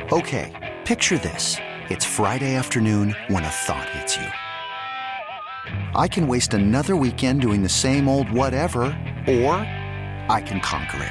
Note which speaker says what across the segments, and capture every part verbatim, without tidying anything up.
Speaker 1: Okay, picture this. It's Friday afternoon when a thought hits you. I can waste another weekend doing the same old whatever, or I can conquer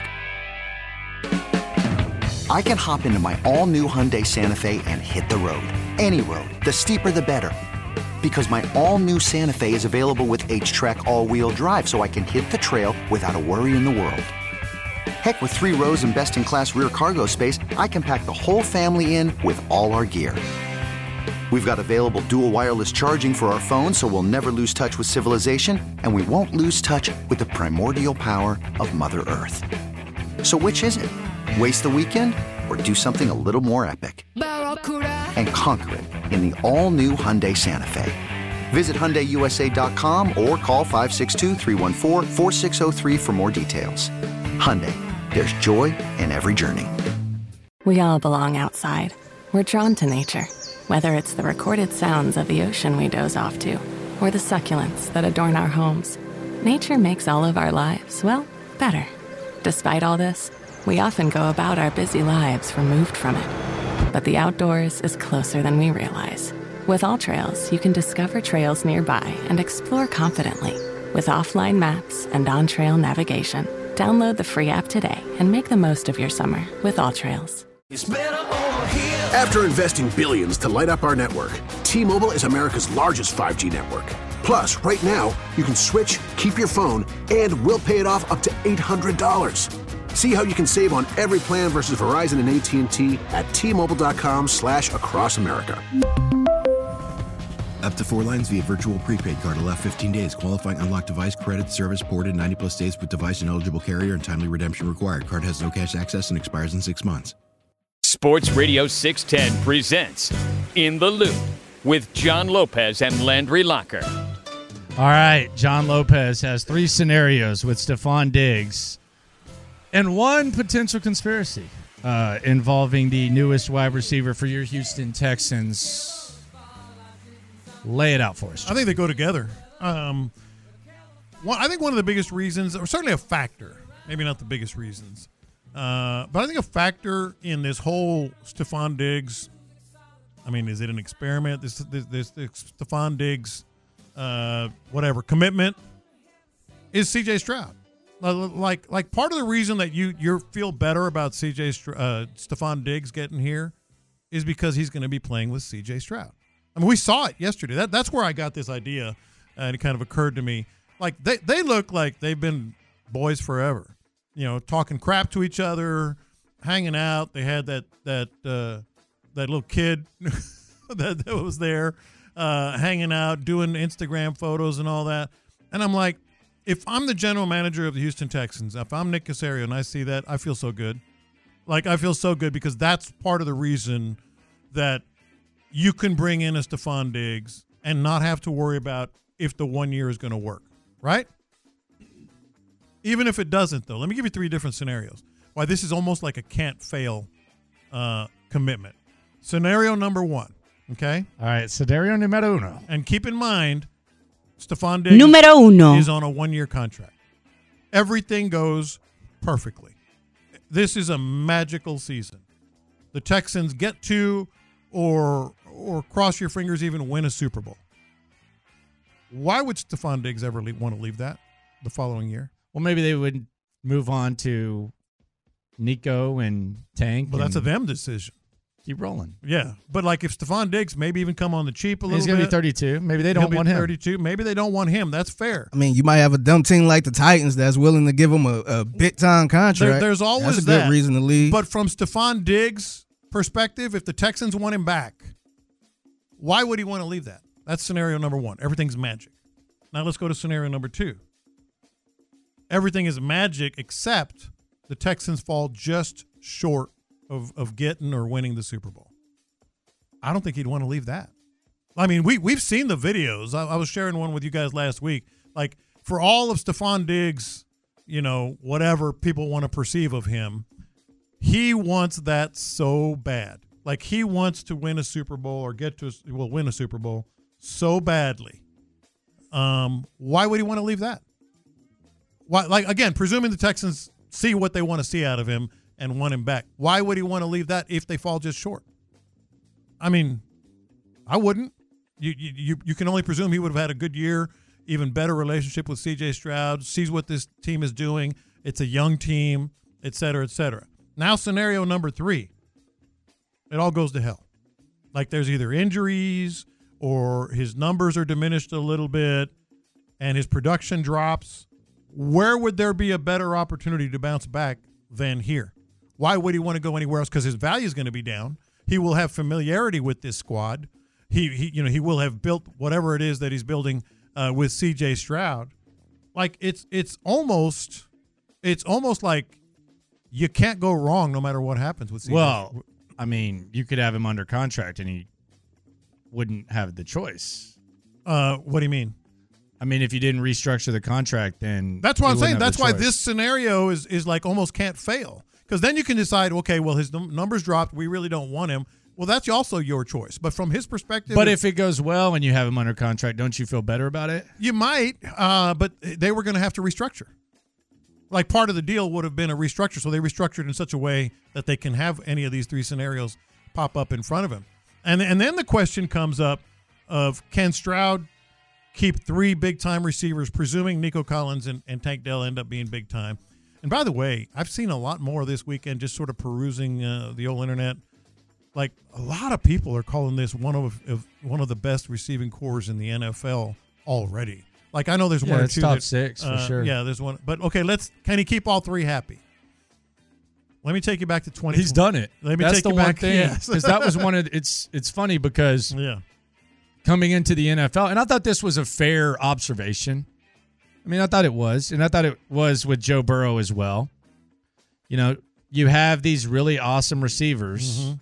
Speaker 1: it. I can hop into my all-new Hyundai Santa Fe and hit the road. Any road. The steeper, the better. Because my all-new Santa Fe is available with H-Track all-wheel drive, so I can hit the trail without a worry in the world. Heck, with three rows and best-in-class rear cargo space, I can pack the whole family in with all our gear. We've got available dual wireless charging for our phones, so we'll never lose touch with civilization, and we won't lose touch with the primordial power of Mother Earth. So which is it? Waste the weekend or do something a little more epic? And conquer it in the all-new Hyundai Santa Fe. Visit Hyundai U S A dot com or call five six two, three one four, four six zero three for more details. Hyundai, there's joy in every journey.
Speaker 2: We all belong outside. We're drawn to nature. Whether it's the recorded sounds of the ocean we doze off to, or the succulents that adorn our homes, nature makes all of our lives, well, better. Despite all this, we often go about our busy lives removed from it. But the outdoors is closer than we realize. With AllTrails, you can discover trails nearby and explore confidently. With offline maps and on-trail navigation, download the free app today and make the most of your summer with AllTrails.
Speaker 3: It's better over here. After investing billions to light up our network, T-Mobile is America's largest five G network. Plus, right now, you can switch, keep your phone, and we'll pay it off up to eight hundred dollars. See how you can save on every plan versus Verizon and A T and T at T-Mobile.com slash across America.
Speaker 4: Up to four lines via virtual prepaid card. Allow fifteen days. Qualifying unlocked device credit service ported ninety plus days with device and eligible carrier and timely redemption required. Card has no cash access and expires in six months.
Speaker 5: Sports Radio six ten presents In the Loop with John Lopez and Landry Locker.
Speaker 6: All right, John Lopez has three scenarios with Stephon Diggs and one potential conspiracy uh, involving the newest wide receiver for your Houston Texans. Lay it out for us, John.
Speaker 7: I think they go together. Um, one, I think one of the biggest reasons, or certainly a factor, maybe not the biggest reasons, Uh, but I think a factor in this whole Stephon Diggs, I mean, is it an experiment? This this, this, this Stephon Diggs, uh, whatever, commitment is C J Stroud. Like like part of the reason that you you feel better about C J uh, Stephon Diggs getting here is because he's going to be playing with C J Stroud. I mean, we saw it yesterday. That that's where I got this idea, and it kind of occurred to me. Like they they look like they've been boys forever. You know, talking crap to each other, hanging out. They had that that uh, that little kid that, that was there, uh, hanging out, doing Instagram photos and all that. And I'm like, if I'm the general manager of the Houston Texans, if I'm Nick Caserio and I see that, I feel so good. Like, I feel so good because that's part of the reason that you can bring in a Stephon Diggs and not have to worry about if the one year is going to work, right? Even if it doesn't, though, let me give you three different scenarios. Why this is almost like a can't-fail uh, commitment. Scenario number one, okay?
Speaker 6: All right, scenario numero uno.
Speaker 7: And keep in mind, Stephon Diggs
Speaker 8: Numero uno.
Speaker 7: is on a one-year contract. Everything goes perfectly. This is a magical season. The Texans get to, or or cross your fingers, even win a Super Bowl. Why would Stephon Diggs ever leave, want to leave that the following year?
Speaker 6: Well, maybe they would move on to Nico and Tank.
Speaker 7: But that's a them decision.
Speaker 6: Keep rolling.
Speaker 7: Yeah. But like if Stephon Diggs maybe even come on the cheap a little bit.
Speaker 6: He's going to be thirty-two. Maybe they don't want him.
Speaker 7: thirty-two. Maybe they don't want him. That's fair.
Speaker 9: I mean, you might have a dumb team like the Titans that's willing to give him a, a big-time contract.
Speaker 7: There, there's always
Speaker 9: that's a
Speaker 7: that.
Speaker 9: good reason to leave.
Speaker 7: But from Stephon Diggs' perspective, if the Texans want him back, why would he want to leave that? That's scenario number one. Everything's magic. Now let's go to scenario number two. Everything is magic except the Texans fall just short of, of getting or winning the Super Bowl. I don't think he'd want to leave that. I mean, we, we've seen the videos. I, I was sharing one with you guys last week. Like, for all of Stephon Diggs, you know, whatever people want to perceive of him, he wants that so bad. Like, he wants to win a Super Bowl or get to a, well, win a Super Bowl so badly. Um, why would he want to leave that? Why, like, again, presuming the Texans see what they want to see out of him and want him back, why would he want to leave that if they fall just short? I mean, I wouldn't. You, you you can only presume he would have had a good year, even better relationship with C J Stroud, sees what this team is doing. It's a young team, et cetera, et cetera. Now scenario number three, it all goes to hell. Like there's either injuries or his numbers are diminished a little bit and his production drops. Where would there be a better opportunity to bounce back than here? Why would he want to go anywhere else? Because his value is going to be down. He will have familiarity with this squad. He, he you know, he will have built whatever it is that he's building uh, with C J Stroud. Like it's it's almost it's almost like you can't go wrong no matter what happens with C J.
Speaker 6: Well, I mean, you could have him under contract and he wouldn't have the choice.
Speaker 7: Uh, what do you mean?
Speaker 6: I mean, if you didn't restructure the contract, then
Speaker 7: that's what I'm saying. That's why
Speaker 6: choice.
Speaker 7: this scenario is is like almost can't fail, because then you can decide, okay, well, his num- numbers dropped. We really don't want him. Well, that's also your choice. But from his perspective,
Speaker 6: but if it goes well and you have him under contract, don't you feel better about it?
Speaker 7: You might, uh, but they were going to have to restructure. Like part of the deal would have been a restructure, so they restructured in such a way that they can have any of these three scenarios pop up in front of him. And and then the question comes up of, can Stroud keep three big-time receivers, presuming Nico Collins and, and Tank Dell end up being big-time? And by the way, I've seen a lot more this weekend just sort of perusing uh, the old internet. Like, a lot of people are calling this one of, of one of the best receiving cores in the N F L already. Like, I know there's
Speaker 6: yeah,
Speaker 7: one or
Speaker 6: it's
Speaker 7: two.
Speaker 6: top
Speaker 7: that,
Speaker 6: six for
Speaker 7: uh,
Speaker 6: sure.
Speaker 7: Yeah, there's one. But, okay, let's – can he keep all three happy? Let me take you back to twenty.
Speaker 6: He's done it.
Speaker 7: Let me
Speaker 6: That's
Speaker 7: take
Speaker 6: the
Speaker 7: you
Speaker 6: one
Speaker 7: back.
Speaker 6: thing. Because that was one of – it's it's funny because
Speaker 7: yeah.
Speaker 6: coming into the N F L – and I thought this was a fair observation. I mean, I thought it was. And I thought it was with Joe Burrow as well. You know, you have these really awesome receivers.
Speaker 7: Mm-hmm.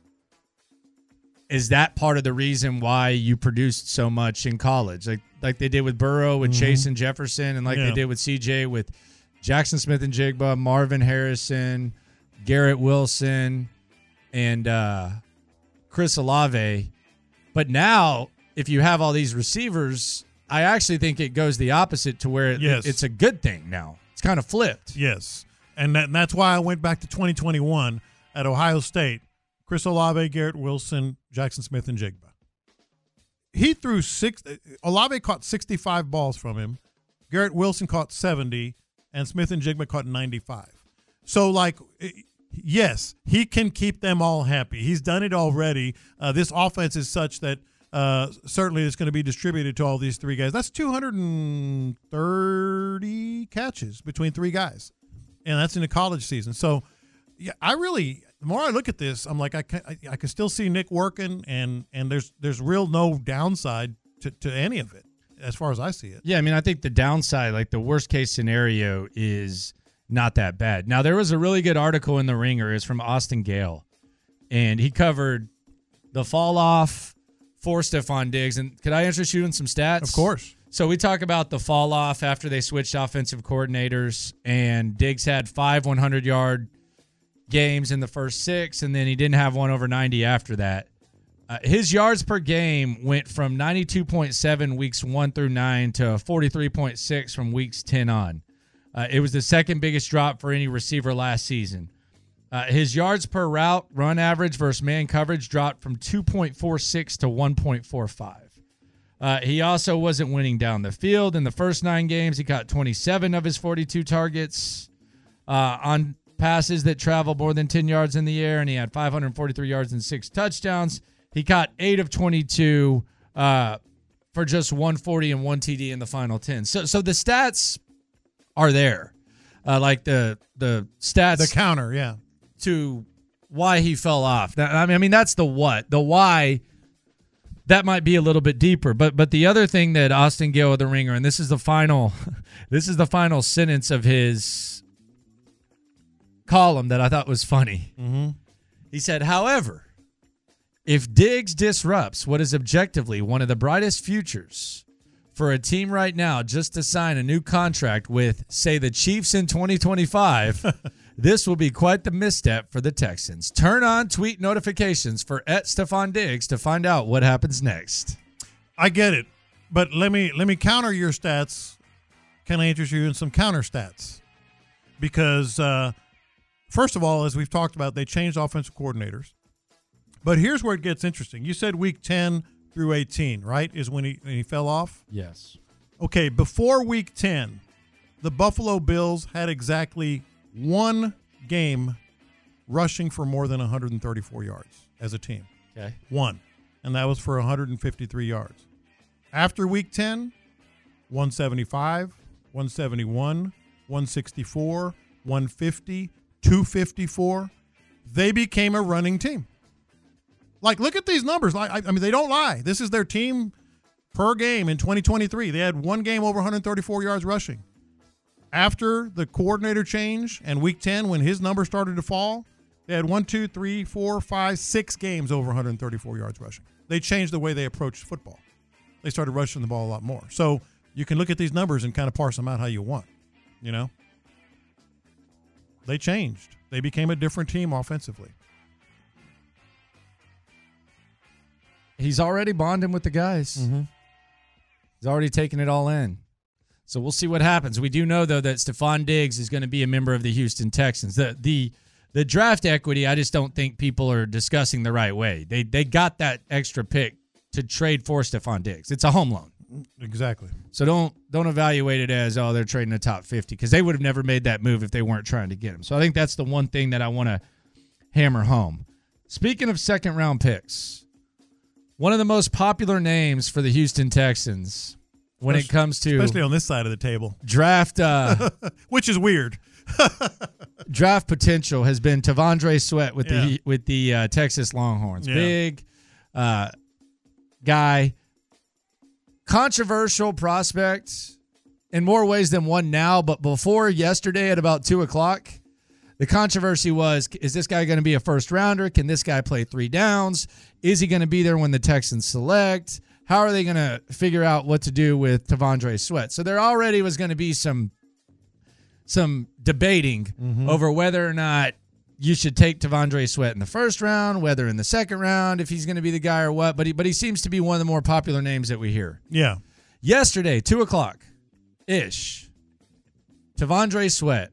Speaker 6: Is that part of the reason why you produced so much in college? Like like they did with Burrow, with mm-hmm. Chase and Jefferson, and like yeah. they did with C J, with Jackson Smith and Jigba, Marvin Harrison, Garrett Wilson, and uh, Chris Olave. But now, if you have all these receivers, I actually think it goes the opposite to where it,
Speaker 7: yes.
Speaker 6: it's a good thing now. It's kind of flipped.
Speaker 7: Yes. And, that, and that's why I went back to twenty twenty-one at Ohio State. Chris Olave, Garrett Wilson, Jackson Smith, and Jigba. He threw six. Olave caught sixty-five balls from him. Garrett Wilson caught seventy, and Smith and Jigba caught ninety-five. So, like, yes, he can keep them all happy. He's done it already. Uh, this offense is such that uh, certainly it's going to be distributed to all these three guys. That's two hundred thirty catches between three guys, and that's in the college season. So, yeah, I really. The more I look at this, I'm like, I can, I, I can still see Nick working, and and there's there's real no downside to, to any of it as far as I see it.
Speaker 6: Yeah, I mean, I think the downside, like the worst case scenario, is not that bad. Now, there was a really good article in The Ringer. It's from Austin Gale, and he covered the fall off for Stephon Diggs. And could I interest you in some stats?
Speaker 7: Of course.
Speaker 6: So we talk about the fall off after they switched offensive coordinators, and Diggs had five hundred-yard games in the first six, and then he didn't have one over ninety after that. Uh, his yards per game went from ninety-two point seven weeks one through nine to forty-three point six from weeks ten on. Uh, it was the second biggest drop for any receiver last season. Uh, his yards per route run average versus man coverage dropped from two point four six to one point four five. Uh, he also wasn't winning down the field. In the first nine games, he caught twenty-seven of his forty-two targets uh, on passes that travel more than ten yards in the air, and he had five hundred forty-three yards and six touchdowns. He caught eight of twenty-two uh, for just one forty and one T D in the final ten. So, so the stats are there, uh, like the the stats,
Speaker 7: the counter, yeah,
Speaker 6: to why he fell off. That, I mean, I mean that's the what, the why. That might be a little bit deeper, but but the other thing that Austin Gale of The Ringer, and this is the final, this is the final sentence of his column that I thought was funny.
Speaker 7: Mm-hmm.
Speaker 6: He said, however, if Diggs disrupts what is objectively one of the brightest futures for a team right now just to sign a new contract with, say, the Chiefs in twenty twenty-five, this will be quite the misstep for the Texans. Turn on tweet notifications for at Stephon Diggs to find out what happens next.
Speaker 7: I get it, but let me let me counter your stats. Can I interest you in some counter stats? Because uh, first of all, as we've talked about, they changed offensive coordinators. But here's where it gets interesting. You said week ten through eighteen, right, is when he, when he fell off?
Speaker 6: Yes.
Speaker 7: Okay, before week ten, the Buffalo Bills had exactly one game rushing for more than one hundred thirty-four yards as a team.
Speaker 6: Okay.
Speaker 7: One. And that was for one hundred fifty-three yards. After week ten, one seventy-five, one seventy-one, one sixty-four, one fifty, two fifty-four. They became a running team. Like, look at these numbers. Like, I, I mean, they don't lie. This is their team per game in twenty twenty-three. They had one game over one hundred thirty-four yards rushing. After the coordinator change and week ten, when his number started to fall, they had one, two, three, four, five, six games over one hundred thirty-four yards rushing. They changed the way they approached football. They started rushing the ball a lot more. So you can look at these numbers and kind of parse them out how you want, you know? They changed. They became a different team offensively.
Speaker 6: He's already bonding with the guys.
Speaker 7: Mm-hmm.
Speaker 6: He's already taken it all in. So we'll see what happens. We do know, though, that Stephon Diggs is going to be a member of the Houston Texans. The the the draft equity, I just don't think people are discussing the right way. They they got that extra pick to trade for Stephon Diggs. It's a home loan.
Speaker 7: Exactly.
Speaker 6: So don't don't evaluate it as, oh, they're trading a top fifty, because they would have never made that move if they weren't trying to get him. So I think that's the one thing that I want to hammer home. Speaking of second-round picks, one of the most popular names for the Houston Texans when it comes to
Speaker 7: especially on this side of the table
Speaker 6: draft, uh,
Speaker 7: which is weird,
Speaker 6: draft potential has been Tavondre Sweat with
Speaker 7: Yeah.
Speaker 6: the with the uh, Texas Longhorns.
Speaker 7: Yeah.
Speaker 6: Big uh, guy, controversial prospect in more ways than one now. But before yesterday at about two o'clock, the controversy was: is this guy going to be a first rounder? Can this guy play three downs? Is he going to be there when the Texans select? How are they going to figure out what to do with Tavondre Sweat? So there already was going to be some some debating
Speaker 7: Mm-hmm.
Speaker 6: over whether or not you should take Tavondre Sweat in the first round, whether in the second round, if he's going to be the guy or what. But he, but he seems to be one of the more popular names that we hear.
Speaker 7: Yeah.
Speaker 6: Yesterday, two o'clock-ish, Tavondre Sweat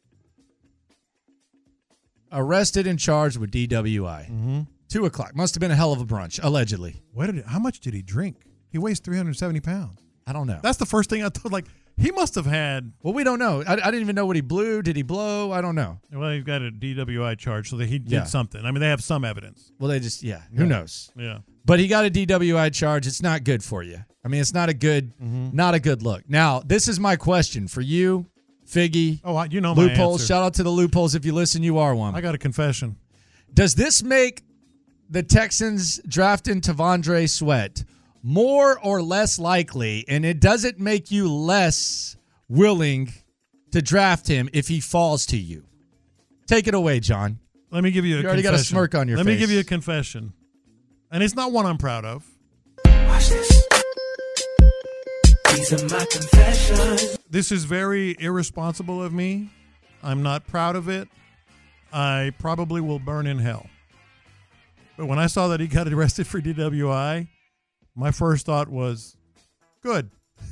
Speaker 6: arrested and charged with D W I.
Speaker 7: Mm-hmm.
Speaker 6: Two o'clock. Must have been a hell of a brunch, allegedly.
Speaker 7: What did it, how much did he drink? He weighs three hundred seventy pounds.
Speaker 6: I don't know.
Speaker 7: That's the first thing I thought. Like, he must have had.
Speaker 6: Well, we don't know. I, I didn't even know what he blew. Did he blow? I don't know.
Speaker 7: Well, he's got a D W I charge, so that he did
Speaker 6: Yeah.
Speaker 7: something. I mean, they have some evidence.
Speaker 6: Well, they just, yeah, who
Speaker 7: Yeah.
Speaker 6: knows?
Speaker 7: Yeah.
Speaker 6: But he got a D W I charge. It's not good for you. I mean, it's not a good,
Speaker 7: Mm-hmm.
Speaker 6: not a good look. Now, this is my question for you, Figgy.
Speaker 7: Oh, I, you know my
Speaker 6: Loopholes.
Speaker 7: answer.
Speaker 6: Shout out to the loopholes. If you listen, you are one.
Speaker 7: I got a confession.
Speaker 6: Does this make the Texans drafting Tavondre Sweat more or less likely, and it doesn't make you less willing to draft him if he falls to you? Take it away, John.
Speaker 7: Let me give you a
Speaker 6: You already got
Speaker 7: confession.
Speaker 6: a smirk on your
Speaker 7: Let
Speaker 6: face.
Speaker 7: me give you a confession. And it's not one I'm proud of.
Speaker 8: Watch this. These are my confessions.
Speaker 7: This is very irresponsible of me. I'm not proud of it. I probably will burn in hell. But when I saw that he got arrested for D W I, my first thought was, good.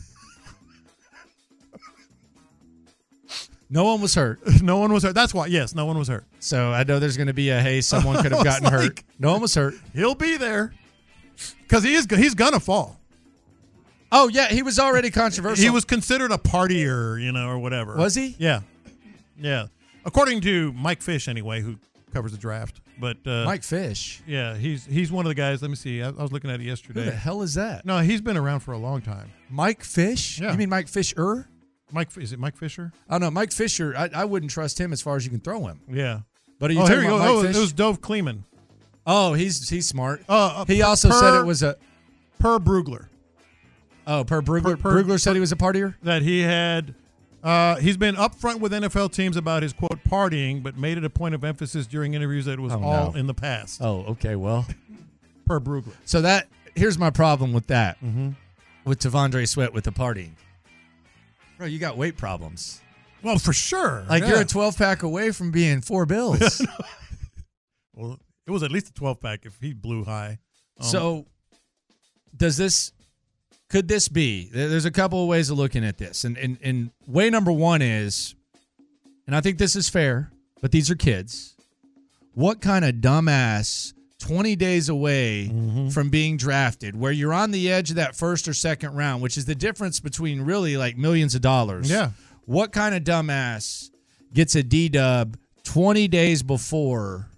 Speaker 6: No one was hurt.
Speaker 7: No one was hurt. That's why, yes, no one was hurt.
Speaker 6: So I know there's going to be a, hey, someone could have
Speaker 7: I was
Speaker 6: gotten hurt.
Speaker 7: like-
Speaker 6: No one was hurt.
Speaker 7: He'll be there. Because he is, he's going to fall.
Speaker 6: Oh, yeah, he was already controversial.
Speaker 7: He was considered a partier, you know, or whatever.
Speaker 6: Was he?
Speaker 7: Yeah. Yeah. According to Mike Fish, anyway, who covers the draft. But uh,
Speaker 6: Mike Fish.
Speaker 7: yeah, he's he's one of the guys. Let me see. I, I was looking at it
Speaker 6: Who
Speaker 7: yesterday.
Speaker 6: the hell is that?
Speaker 7: No, he's been around for a long time.
Speaker 6: Mike Fish?
Speaker 7: Yeah.
Speaker 6: You mean Mike Fisher?
Speaker 7: Mike, is it Mike Fisher?
Speaker 6: I don't know. Mike Fisher, I, I wouldn't trust him as far as you can throw him.
Speaker 7: Yeah.
Speaker 6: But are you
Speaker 7: Oh,
Speaker 6: talking
Speaker 7: here you
Speaker 6: about
Speaker 7: go.
Speaker 6: Mike
Speaker 7: Oh,
Speaker 6: Fish?
Speaker 7: it was Dove Kleeman.
Speaker 6: Oh, he's he's smart.
Speaker 7: Uh, uh,
Speaker 6: he
Speaker 7: per-
Speaker 6: also said
Speaker 7: per-
Speaker 6: it was a
Speaker 7: Per Brugler.
Speaker 6: oh per Brugler.
Speaker 7: Per- per-
Speaker 6: Brugler said he was a partier.
Speaker 7: That he had. Uh, he's been upfront with N F L teams about his, quote, partying, but made it a point of emphasis during interviews that it was
Speaker 6: Oh,
Speaker 7: all
Speaker 6: no.
Speaker 7: in the past.
Speaker 6: Oh, okay. Well,
Speaker 7: Per Brugler.
Speaker 6: so that here's my problem with that
Speaker 7: Mm-hmm.
Speaker 6: with Tavondre Sweat with the partying. Bro, you got weight problems.
Speaker 7: Well, for sure.
Speaker 6: Like
Speaker 7: yeah.
Speaker 6: you're a twelve pack away from being four bills.
Speaker 7: Well, it was at least a twelve pack if he blew high. Um,
Speaker 6: So, does this? Could this be? there- There's a couple of ways of looking at this, and and and way number one is, and I think this is fair, but these are kids. What kind of dumbass twenty days away
Speaker 7: Mm-hmm.
Speaker 6: from being drafted, where you're on the edge of that first or second round, which is the difference between really like millions of dollars.
Speaker 7: Yeah.
Speaker 6: What kind of dumbass gets a D-dub twenty days before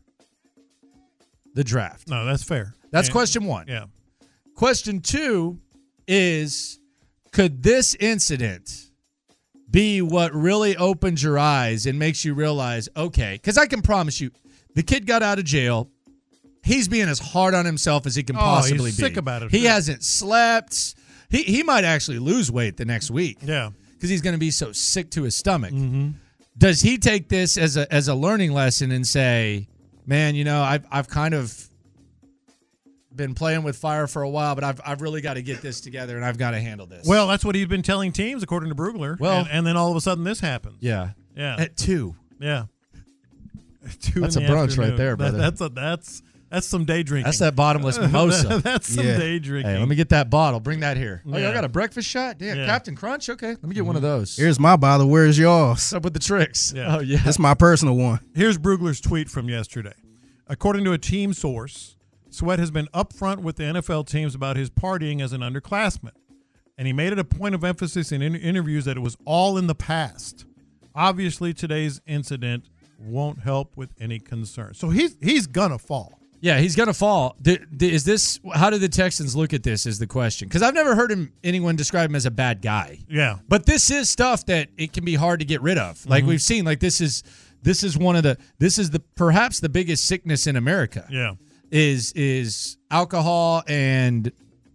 Speaker 6: the draft?
Speaker 7: No, that's fair.
Speaker 6: That's
Speaker 7: And-
Speaker 6: question one.
Speaker 7: Yeah.
Speaker 6: Question two is, could this incident be what really opens your eyes and makes you realize, okay, because I can promise you, the kid got out of jail. He's being as hard on himself as he can
Speaker 7: Oh,
Speaker 6: possibly
Speaker 7: he's
Speaker 6: be.
Speaker 7: sick about it,
Speaker 6: He
Speaker 7: too.
Speaker 6: hasn't slept. He he might actually lose weight the next week.
Speaker 7: Yeah.
Speaker 6: Because he's going to be so sick to his stomach.
Speaker 7: Mm-hmm.
Speaker 6: Does he take this as a as a learning lesson and say, man, you know, I've I've kind of been playing with fire for a while, but I've I've really got to get this together and I've got to handle this.
Speaker 7: Well, that's what he's been telling teams, according to Brugler.
Speaker 6: Well-
Speaker 7: and, and then all of a sudden this happens.
Speaker 6: yeah.
Speaker 7: Yeah.
Speaker 6: At two.
Speaker 7: Yeah. Two
Speaker 6: That's
Speaker 7: in
Speaker 6: a
Speaker 7: the
Speaker 6: brunch right
Speaker 7: afternoon.
Speaker 6: there,
Speaker 7: That-
Speaker 6: brother.
Speaker 7: that's a that's that's some day drinking.
Speaker 6: That's that bottomless mimosa.
Speaker 7: That's some
Speaker 9: Yeah.
Speaker 7: day drinking.
Speaker 6: Hey, let me get that bottle. Bring that here. Oh,
Speaker 7: Yeah.
Speaker 6: y'all got a breakfast shot? Damn,
Speaker 7: Yeah.
Speaker 6: Captain Crunch? Okay, let me get one of those.
Speaker 9: Here's my bottle. Where's yours?
Speaker 6: What's up with the tricks?
Speaker 7: Yeah.
Speaker 6: Oh, yeah.
Speaker 9: That's my personal one.
Speaker 7: Here's Brugler's tweet from yesterday. According to a team source, Sweat has been upfront with the N F L teams about his partying as an underclassman, and he made it a point of emphasis in in- interviews that it was all in the past. Obviously, today's incident won't help with any concern. So he's he's gonna fall.
Speaker 6: Yeah, he's gonna fall. D- d- is this? How do the Texans look at this? Is the question? Because I've never heard him anyone describe him as a bad guy.
Speaker 7: Yeah.
Speaker 6: But this is stuff that it can be hard to get rid of. Like
Speaker 7: Mm-hmm.
Speaker 6: we've seen. Like this is this is one of the this is the perhaps the biggest sickness in America.
Speaker 7: Yeah.
Speaker 6: Is is alcohol and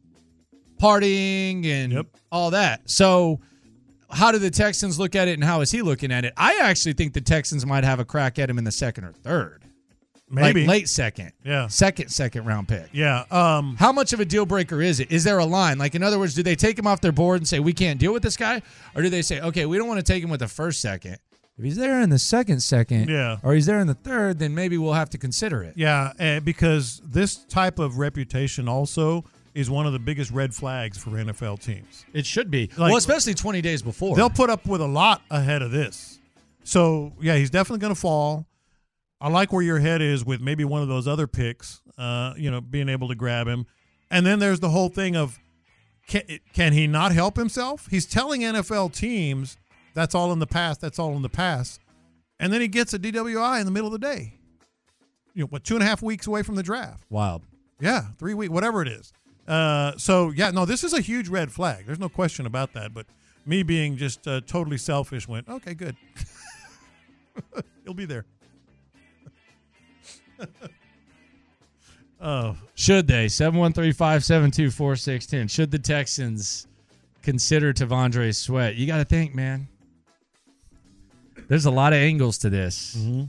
Speaker 6: partying and
Speaker 7: Yep.
Speaker 6: all that. So how do the Texans look at it, and how is he looking at it? I actually think the Texans might have a crack at him in the second or third.
Speaker 7: Maybe.
Speaker 6: Like late second.
Speaker 7: Yeah.
Speaker 6: Second, second round pick.
Speaker 7: Yeah. Um,
Speaker 6: How much of a deal breaker is it? Is there a line? Like, in other words, do they take him off their board and say, we can't deal with this guy? Or do they say, okay, we don't want to take him with the first second. If he's there in the second second,
Speaker 7: Yeah.
Speaker 6: or he's there in the third, then maybe we'll have to consider it.
Speaker 7: yeah, uh, because this type of reputation also is one of the biggest red flags for N F L teams.
Speaker 6: It should be.
Speaker 7: Like-
Speaker 6: well, especially twenty days before.
Speaker 7: They'll put up with a lot ahead of this. So, yeah, he's definitely going to fall. I like where your head is with maybe one of those other picks, uh, you know, being able to grab him. And then there's the whole thing of, can, can he not help himself? He's telling N F L teams, that's all in the past, that's all in the past. And then he gets a D W I in the middle of the day. You know, what, two and a half weeks away from the draft.
Speaker 6: Wild.
Speaker 7: Yeah, three weeks, whatever it is. Uh, so, yeah, no, this is a huge red flag. There's no question about that. But me being just uh, totally selfish went, okay, good. He'll be there. Oh,
Speaker 6: Should they? seven one three, five seven two, four six one zero. Should the Texans consider Tavondre Sweat? You got to think, man. There's a lot of angles to this.
Speaker 7: Mm-hmm.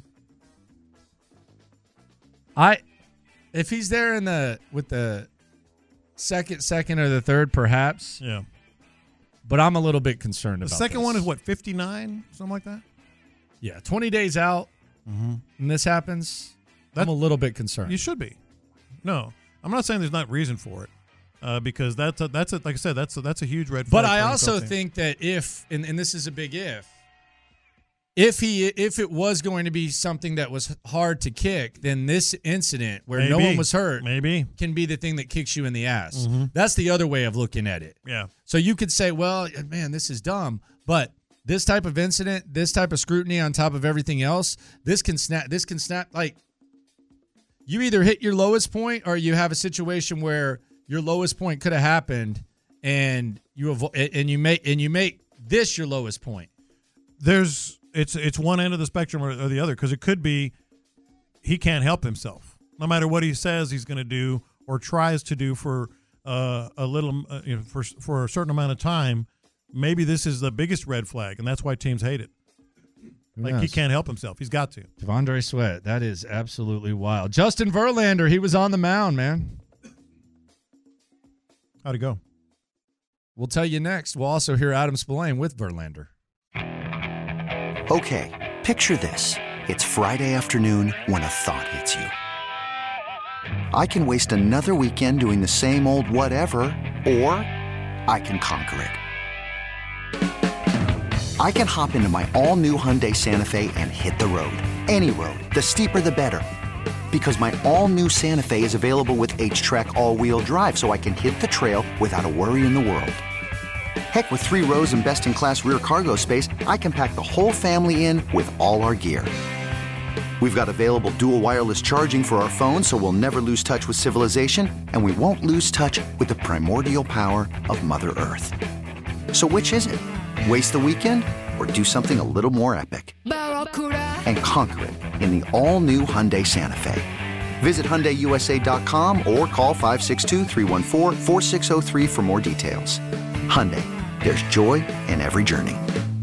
Speaker 6: I, if he's there in the with the second, second or the third, perhaps.
Speaker 7: yeah.
Speaker 6: But I'm a little bit concerned
Speaker 7: The
Speaker 6: about
Speaker 7: second
Speaker 6: this.
Speaker 7: one is what, fifty-nine? Something like that?
Speaker 6: Yeah, twenty days out, and this happens. I'm
Speaker 7: That-
Speaker 6: a little bit concerned.
Speaker 7: You should be. No, I'm not saying there's not reason for it, uh, because that's a, that's a, like I said, that's a, that's a huge red flag.
Speaker 6: But I
Speaker 7: for N F L
Speaker 6: also
Speaker 7: teams.
Speaker 6: think that if, and, and this is a big if, if he if it was going to be something that was hard to kick, then this incident where no
Speaker 7: Maybe.
Speaker 6: one was hurt
Speaker 7: maybe,
Speaker 6: can be the thing that kicks you in the ass.
Speaker 7: Mm-hmm.
Speaker 6: That's the other way of looking at it.
Speaker 7: yeah,
Speaker 6: So you could say, well, man, this is dumb, but this type of incident, this type of scrutiny on top of everything else, this can snap. This can snap. Like, you either hit your lowest point, or you have a situation where your lowest point could have happened, and you avo- and you make and you make this your lowest point.
Speaker 7: there's it's it's one end of the spectrum or, or the other, because it could be he can't help himself. No matter what he says he's going to do or tries to do for uh, a little, uh, you know, for for a certain amount of time, maybe this is the biggest red flag, and that's why teams hate it. Like, he
Speaker 6: knows?
Speaker 7: can't help himself. He's got to.
Speaker 6: Tavondre Sweat, that is absolutely wild. Justin Verlander, he was on the mound, man.
Speaker 7: How'd it go?
Speaker 6: We'll tell you next. We'll also hear Adam Spillane with Verlander.
Speaker 1: Okay, picture this. It's Friday afternoon when a thought hits you. I can waste another weekend doing the same old whatever, or I can conquer it. I can hop into my all-new Hyundai Santa Fe and hit the road. Any road. The steeper, the better. Because my all-new Santa Fe is available with H-Track all-wheel drive, so I can hit the trail without a worry in the world. Heck, with three rows and best-in-class rear cargo space, I can pack the whole family in with all our gear. We've got available dual wireless charging for our phones, so we'll never lose touch with civilization, and we won't lose touch with the primordial power of Mother Earth. So which is it? Waste the weekend or do something a little more epic? And conquer it in the all-new Hyundai Santa Fe. Visit Hyundai U S A dot com or call five six two, three one four, four six zero three for more details. Hyundai, there's joy in every journey.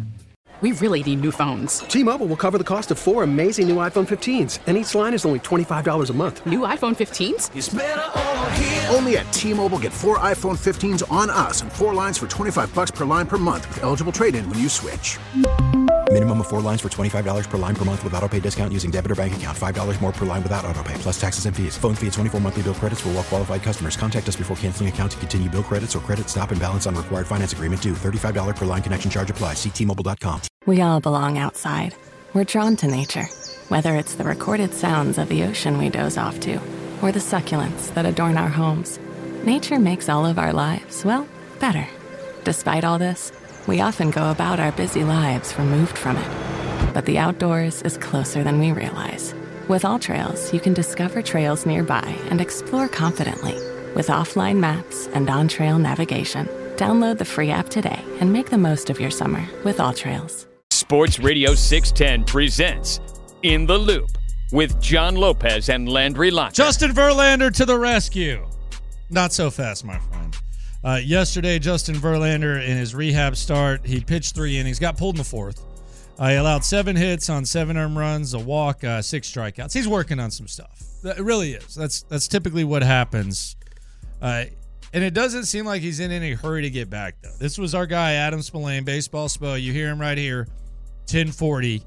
Speaker 10: We really need new phones.
Speaker 11: T-Mobile will cover the cost of four amazing new iPhone fifteens, and each line is only twenty-five dollars a month.
Speaker 10: New iPhone fifteens?
Speaker 3: It's better over here. Only at T-Mobile, get four iPhone fifteens on us and four lines for twenty-five bucks per line per month with eligible trade-in when you switch.
Speaker 4: Minimum of four lines for twenty-five dollars per line per month with autopay discount using debit or bank account. five dollars more per line without autopay, plus taxes and fees. Phone fee at twenty-four monthly bill credits for well-qualified customers. Contact us before canceling account to continue bill credits or credit stop and balance on required finance agreement due. thirty-five dollars per line connection charge applies. See T Mobile dot com.
Speaker 2: We all belong outside. We're drawn to nature, whether it's the recorded sounds of the ocean we doze off to, or the succulents that adorn our homes. Nature makes all of our lives, well, better. Despite all this, we often go about our busy lives removed from it. But the outdoors is closer than we realize. With AllTrails, you can discover trails nearby and explore confidently. With offline maps and on-trail navigation, download the free app today and make the most of your summer with AllTrails.
Speaker 5: Sports Radio six ten presents In the Loop with John Lopez and Landry Locker.
Speaker 6: Justin Verlander to the rescue. Not so fast, my friend. Uh, yesterday, Justin Verlander, in his rehab start, he pitched three innings, got pulled in the fourth. Uh, he allowed seven hits on seven earned runs, a walk, uh, six strikeouts. He's working on some stuff. It really is. That's that's typically what happens. Uh, and it doesn't seem like he's in any hurry to get back, though. This was our guy, Adam Spillane, Baseball Spo. You hear him right here, ten forty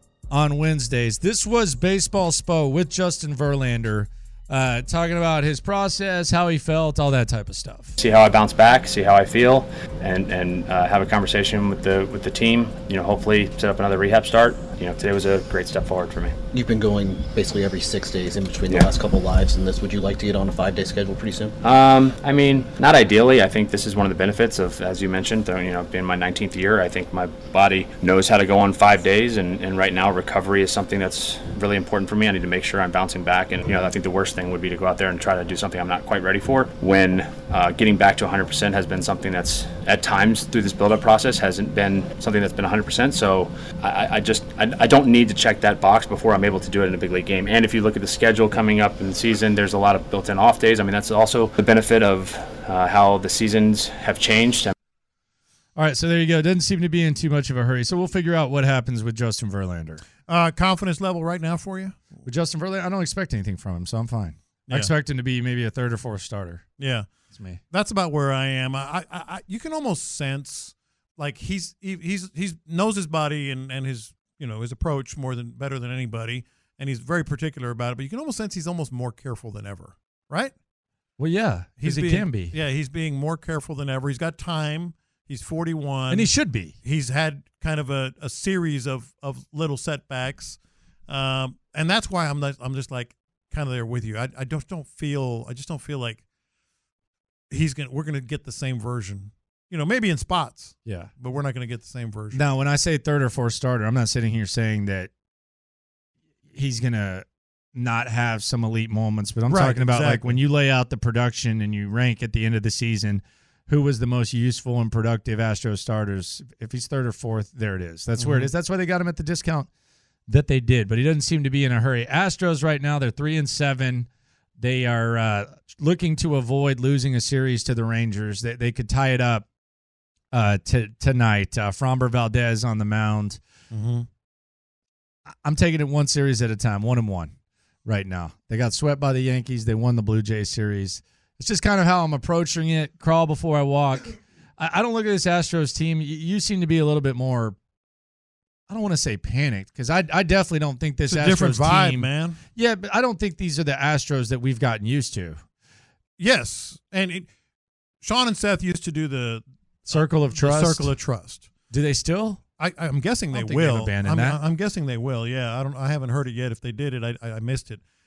Speaker 6: on Wednesdays. This was Baseball Spo with Justin Verlander, uh, talking about his process, how he felt, all that type of stuff.
Speaker 12: See how I bounce back, see how I feel, and and uh, have a conversation with the with the team. You know, hopefully set up another rehab start. You know, today was a great step forward for me.
Speaker 13: You've been going basically every six days in between
Speaker 12: yeah.
Speaker 13: the last couple of lives and this. Would you like to get on a five-day schedule pretty soon?
Speaker 12: Um, I mean, not ideally. I think this is one of the benefits of, as you mentioned, you know, being my nineteenth year. I think my body knows how to go on five days, and, and right now recovery is something that's really important for me. I need to make sure I'm bouncing back, and you know, I think the worst thing would be to go out there and try to do something I'm not quite ready for. When uh, getting back to one hundred percent has been something that's at times through this build-up process hasn't been something that's been one hundred percent. So I, I just I, I don't need to check that box before I'm able to do it in a big league game. And if you look at the schedule coming up in the season, there's a lot of built-in off days. I mean, that's also the benefit of uh, how the seasons have changed.
Speaker 6: All right, so there you go. Doesn't seem to be in too much of a hurry. So we'll figure out what happens with Justin Verlander.
Speaker 7: Uh, confidence level right now for you?
Speaker 6: With Justin Verlander, I don't expect anything from him, so I'm fine.
Speaker 7: Yeah.
Speaker 6: I expect him to be maybe a third or fourth starter.
Speaker 7: Yeah.
Speaker 6: That's me.
Speaker 7: That's about where I am. I, I, I you can almost sense like he's he, he's he's knows his body and, and his you know his approach more than better than anybody, and he's very particular about it. But you can almost sense he's almost more careful than ever, right?
Speaker 6: Well, yeah,
Speaker 7: he's
Speaker 6: he
Speaker 7: being,
Speaker 6: can be.
Speaker 7: Yeah, he's being more careful than ever. He's got time. He's forty-one,
Speaker 6: and he should be.
Speaker 7: He's had kind of a, a series of, of little setbacks, um, and that's why I'm not, I'm just like kind of there with you. I I just don't feel I just don't feel like he's gonna we're gonna get the same version. You know, maybe in spots.
Speaker 6: Yeah.
Speaker 7: But we're not going to get the same version.
Speaker 6: Now, when I say third or fourth starter, I'm not sitting here saying that he's going to not have some elite moments, but I'm
Speaker 7: right,
Speaker 6: talking about
Speaker 7: exactly.
Speaker 6: like when you lay out the production and you rank at the end of the season who was the most useful and productive Astros starters. If he's third or fourth, there it is. That's mm-hmm. where it is. That's why they got him at the discount that they did, but he doesn't seem to be in a hurry. Astros right now, they're three and seven. They are uh, looking to avoid losing a series to the Rangers. They, they could tie it up Uh, t- tonight. Uh, Framber Valdez on the mound.
Speaker 7: Mm-hmm.
Speaker 6: I'm taking it one series at a time, one and one right now. They got swept by the Yankees. They won the Blue Jays series. It's just kind of how I'm approaching it. Crawl before I walk. I, I don't look at this Astros team. You, you seem to be a little bit more, I don't want to say panicked, because I, I definitely don't think this
Speaker 7: it's a
Speaker 6: Astros
Speaker 7: different vibe,
Speaker 6: team,
Speaker 7: man.
Speaker 6: Yeah, but I don't think these are the Astros that we've gotten used to.
Speaker 7: Yes, and it, Sean and Seth used to do the
Speaker 6: Circle of Trust.
Speaker 7: The Circle of Trust.
Speaker 6: Do they still?
Speaker 7: I, I'm guessing they
Speaker 6: I don't think
Speaker 7: will.
Speaker 6: they've abandoned
Speaker 7: I'm,
Speaker 6: that.
Speaker 7: I'm guessing they will. Yeah, I don't. I haven't heard it yet. If they did it, I, I missed it.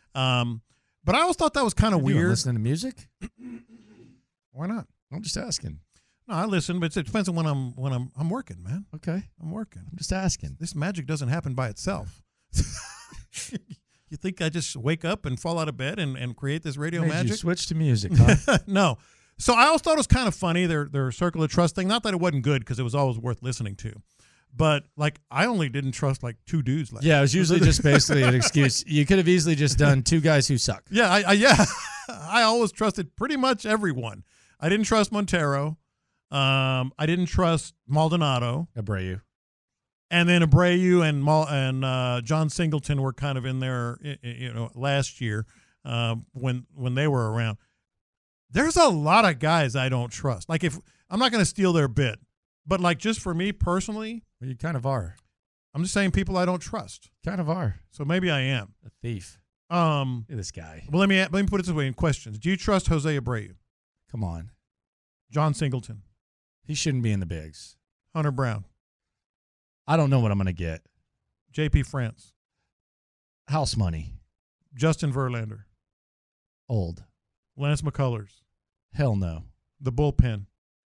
Speaker 7: Um, but I always thought that was kind of
Speaker 6: You don't
Speaker 7: weird.
Speaker 6: Listening to music?
Speaker 7: Why not?
Speaker 6: I'm just asking.
Speaker 7: No, I listen, but it depends on when I'm when I'm I'm working, man.
Speaker 6: Okay.
Speaker 7: I'm working.
Speaker 6: I'm just asking.
Speaker 7: This magic doesn't happen by itself. You think I just wake up and fall out of bed and, and create this radio
Speaker 6: Made
Speaker 7: magic?
Speaker 6: You switch to music, huh?
Speaker 7: No. So I always thought it was kind of funny, their their circle of trust thing. Not that it wasn't good, because it was always worth listening to. But, like, I only didn't trust, like, two dudes. Like
Speaker 6: Yeah, it was usually just basically an excuse. You could have easily just done two guys who suck.
Speaker 7: Yeah, I, I yeah. I always trusted pretty much everyone. I didn't trust Montero. Um, I didn't trust Maldonado.
Speaker 6: Abreu.
Speaker 7: And then Abreu and Mal- and uh, John Singleton were kind of in there, you know, last year uh, when when they were around. There's a lot of guys I don't trust. Like, if I'm not going to steal their bit, but like just for me personally,
Speaker 6: well, you kind of are.
Speaker 7: I'm just saying people I don't trust.
Speaker 6: Kind of are.
Speaker 7: So maybe I am
Speaker 6: a thief.
Speaker 7: Um,
Speaker 6: Look at this guy.
Speaker 7: Well, let me let me put it this way in questions. Do you trust Jose Abreu?
Speaker 6: Come on.
Speaker 7: John Singleton.
Speaker 6: He shouldn't be in the bigs.
Speaker 7: Hunter Brown.
Speaker 6: I don't know what I'm going to get.
Speaker 7: J P France.
Speaker 6: House money.
Speaker 7: Justin Verlander.
Speaker 6: Old.
Speaker 7: Lance McCullers.
Speaker 6: Hell no.
Speaker 7: The bullpen.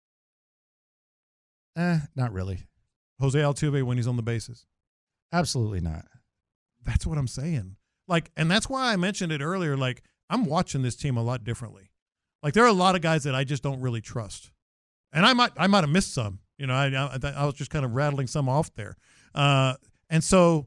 Speaker 6: Eh, not really.
Speaker 7: Jose Altuve when he's on the bases.
Speaker 6: Absolutely not.
Speaker 7: That's what I'm saying. Like, and that's why I mentioned it earlier. Like, I'm watching this team a lot differently. Like, there are a lot of guys that I just don't really trust, and I might I might have missed some. You know, I I, I was just kind of rattling some off there, uh, and so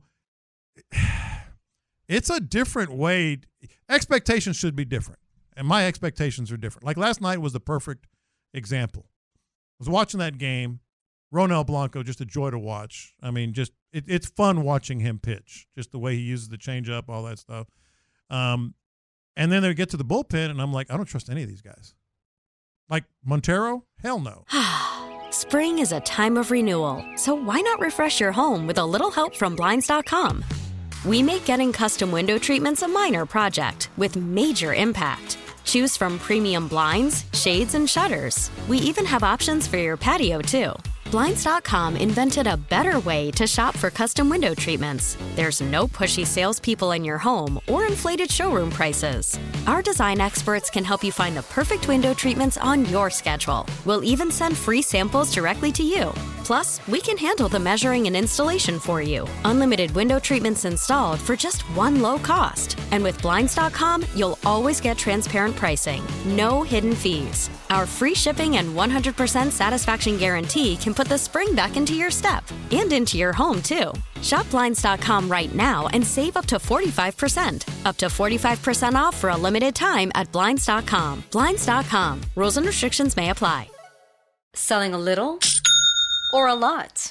Speaker 7: it's a different way. Expectations should be different, and my expectations are different. Like last night was the perfect example. I was watching that game. Ronel Blanco, just a joy to watch. I mean, just it, it's fun watching him pitch, just the way he uses the changeup, all that stuff. Um, and then they get to the bullpen, and I'm like, I don't trust any of these guys. Like Montero, hell no.
Speaker 14: Spring is a time of renewal, so why not refresh your home with a little help from Blinds dot com? We make getting custom window treatments a minor project with major impact. Choose from premium blinds, shades, and shutters. We even have options for your patio, too. Blinds dot com invented a better way to shop for custom window treatments. There's no pushy salespeople in your home or inflated showroom prices. Our design experts can help you find the perfect window treatments on your schedule. We'll even send free samples directly to you. Plus, we can handle the measuring and installation for you. Unlimited window treatments installed for just one low cost. And with Blinds dot com, you'll always get transparent pricing. No hidden fees. Our free shipping and one hundred percent satisfaction guarantee can put the spring back into your step and into your home, too. Shop Blinds dot com right now and save up to forty-five percent. Up to forty-five percent off for a limited time at Blinds dot com. Blinds dot com. Rules and restrictions may apply.
Speaker 15: Selling a little or a lot?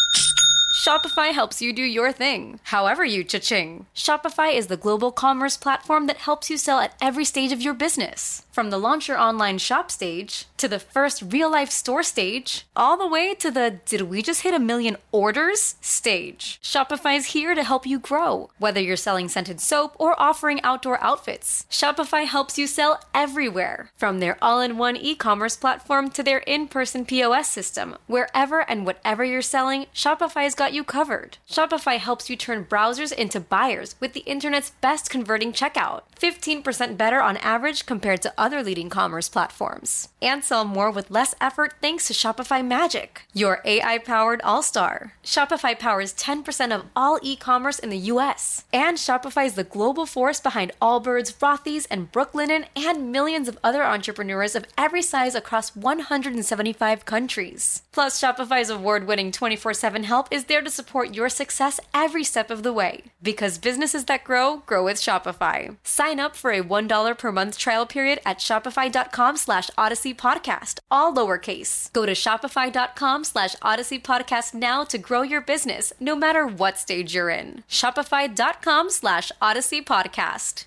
Speaker 15: Shopify helps you do your thing, however you cha-ching. Shopify is the global commerce platform that helps you sell at every stage of your business. From the launch your online shop stage, to the first real-life store stage, all the way to the did we just hit a million orders stage. Shopify's here to help you grow. Whether you're selling scented soap or offering outdoor outfits, Shopify helps you sell everywhere. From their all-in-one e-commerce platform to their in-person P O S system, wherever and whatever you're selling, Shopify's got you covered. Shopify helps you turn browsers into buyers with the internet's best converting checkout. fifteen percent better on average compared to other leading commerce platforms. And sell more with less effort thanks to Shopify Magic, your A I-powered all-star. Shopify powers ten percent of all e-commerce in the U S. And Shopify is the global force behind Allbirds, Rothy's, and Brooklinen, and millions of other entrepreneurs of every size across one hundred seventy-five countries. Plus, Shopify's award-winning twenty-four seven help is there to support your success every step of the way. Because businesses that grow, grow with Shopify. Sign up for a one dollar per month trial period at shopify.com slash Odyssey Podcast, all lowercase. Go to shopify.com slash Odyssey Podcast now to grow your business, no matter what stage you're in. Shopify.com slash Odyssey Podcast.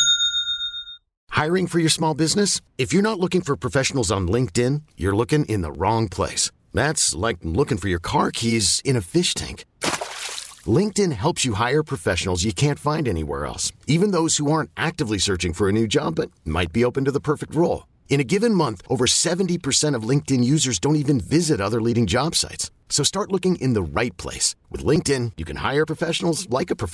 Speaker 16: Hiring for your small business? If you're not looking for professionals on LinkedIn, you're looking in the wrong place. That's like looking for your car keys in a fish tank. LinkedIn helps you hire professionals you can't find anywhere else, even those who aren't actively searching for a new job but might be open to the perfect role. In a given month, over seventy percent of LinkedIn users don't even visit other leading job sites. So start looking in the right place. With LinkedIn, you can hire professionals like a professional.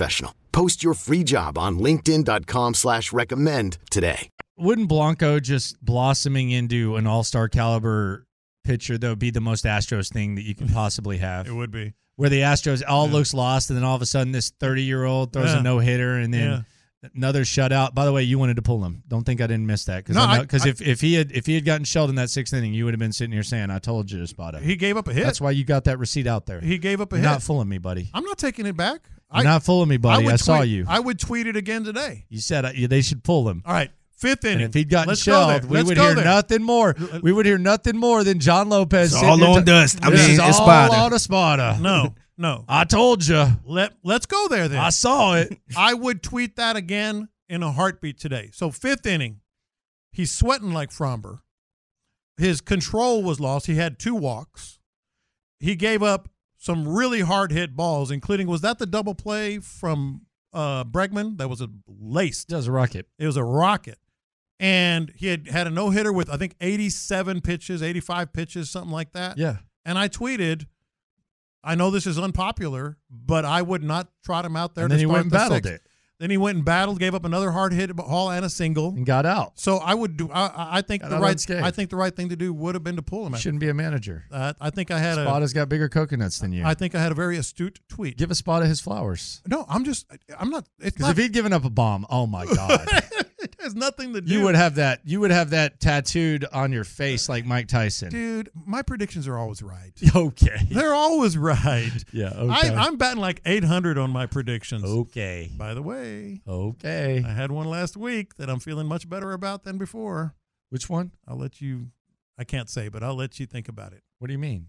Speaker 16: Post your free job on linkedin.com slash recommend today.
Speaker 6: Wouldn't Blanco just blossoming into an all-star caliber pitcher, though, be the most Astros thing that you can possibly have?
Speaker 7: It would be.
Speaker 6: Where the Astros all
Speaker 7: Yeah.
Speaker 6: looks lost, and then all of a sudden this thirty-year-old throws
Speaker 7: Yeah.
Speaker 6: a no-hitter, and then
Speaker 7: Yeah.
Speaker 6: another shutout. By the way, you wanted to pull him. Don't think I didn't miss that. Because
Speaker 7: No, I- I-
Speaker 6: if, if he had if he had gotten shelled in that sixth inning, you would have been sitting here saying, I told you to spot him.
Speaker 7: He gave up a hit.
Speaker 6: That's why you got that receipt out there.
Speaker 7: He gave up a
Speaker 6: You're
Speaker 7: hit.
Speaker 6: not fooling me, buddy.
Speaker 7: I'm not taking it back.
Speaker 6: You're not fooling me, buddy. I,
Speaker 7: would
Speaker 6: saw
Speaker 7: tweet-
Speaker 6: you.
Speaker 7: I would tweet it again today.
Speaker 6: You said uh, they should pull him.
Speaker 7: All right, fifth inning.
Speaker 6: And if he'd gotten
Speaker 7: Let's go there.
Speaker 6: shelled, we
Speaker 7: Let's
Speaker 6: would
Speaker 7: go
Speaker 6: hear
Speaker 7: there.
Speaker 6: nothing more. We would hear nothing more than John Lopez.
Speaker 9: It's
Speaker 6: sitting
Speaker 9: all
Speaker 6: here
Speaker 9: on
Speaker 6: ta-
Speaker 9: dust. I
Speaker 6: This
Speaker 9: mean,
Speaker 6: is
Speaker 9: it's
Speaker 6: all
Speaker 9: Spada.
Speaker 6: on a Spada.
Speaker 7: No, no.
Speaker 6: I told you.
Speaker 7: Let Let's go there. Then
Speaker 6: I saw it.
Speaker 7: I would tweet that again in a heartbeat today. So fifth inning, he's sweating like Fromber. His control was lost. He had two walks. He gave up some really hard hit balls, including, was that the double play from uh, Bregman? That was a laced.
Speaker 6: That was a rocket.
Speaker 7: It was a rocket. And he had had a no hitter with I think eighty-seven pitches, eighty-five pitches, something like that.
Speaker 6: Yeah.
Speaker 7: And I tweeted, I know this is unpopular, but I would not trot him out there.
Speaker 6: And
Speaker 7: to
Speaker 6: then he
Speaker 7: start
Speaker 6: went and
Speaker 7: the
Speaker 6: battled
Speaker 7: sixth.
Speaker 6: it.
Speaker 7: Then he went and battled, gave up another hard hit ball and a single,
Speaker 6: and got out.
Speaker 7: So I would do. I, I think
Speaker 6: Got
Speaker 7: the
Speaker 6: out
Speaker 7: right.
Speaker 6: unscathed.
Speaker 7: I think the right thing to do would have been to pull him.
Speaker 6: You shouldn't be a manager.
Speaker 7: Uh, I think I had a.
Speaker 6: Spada's got bigger coconuts than you.
Speaker 7: I think I had a very astute tweet.
Speaker 6: Give a Spada his flowers.
Speaker 7: No, I'm just. I'm not. It's
Speaker 6: Because
Speaker 7: not.
Speaker 6: if he'd given up a bomb, oh my god,
Speaker 7: it has nothing to do.
Speaker 6: you would have that. You would have that tattooed on your face like Mike Tyson.
Speaker 7: Dude, my predictions are always right.
Speaker 6: Okay,
Speaker 7: they're always right.
Speaker 6: Yeah. Okay.
Speaker 7: I, I'm batting like eight hundred on my predictions.
Speaker 6: Okay.
Speaker 7: By the way.
Speaker 6: Okay.
Speaker 7: I had one last week that I'm feeling much better about than before.
Speaker 6: Which one?
Speaker 7: I'll let you. I can't say, but I'll let you think about it.
Speaker 6: What do you mean?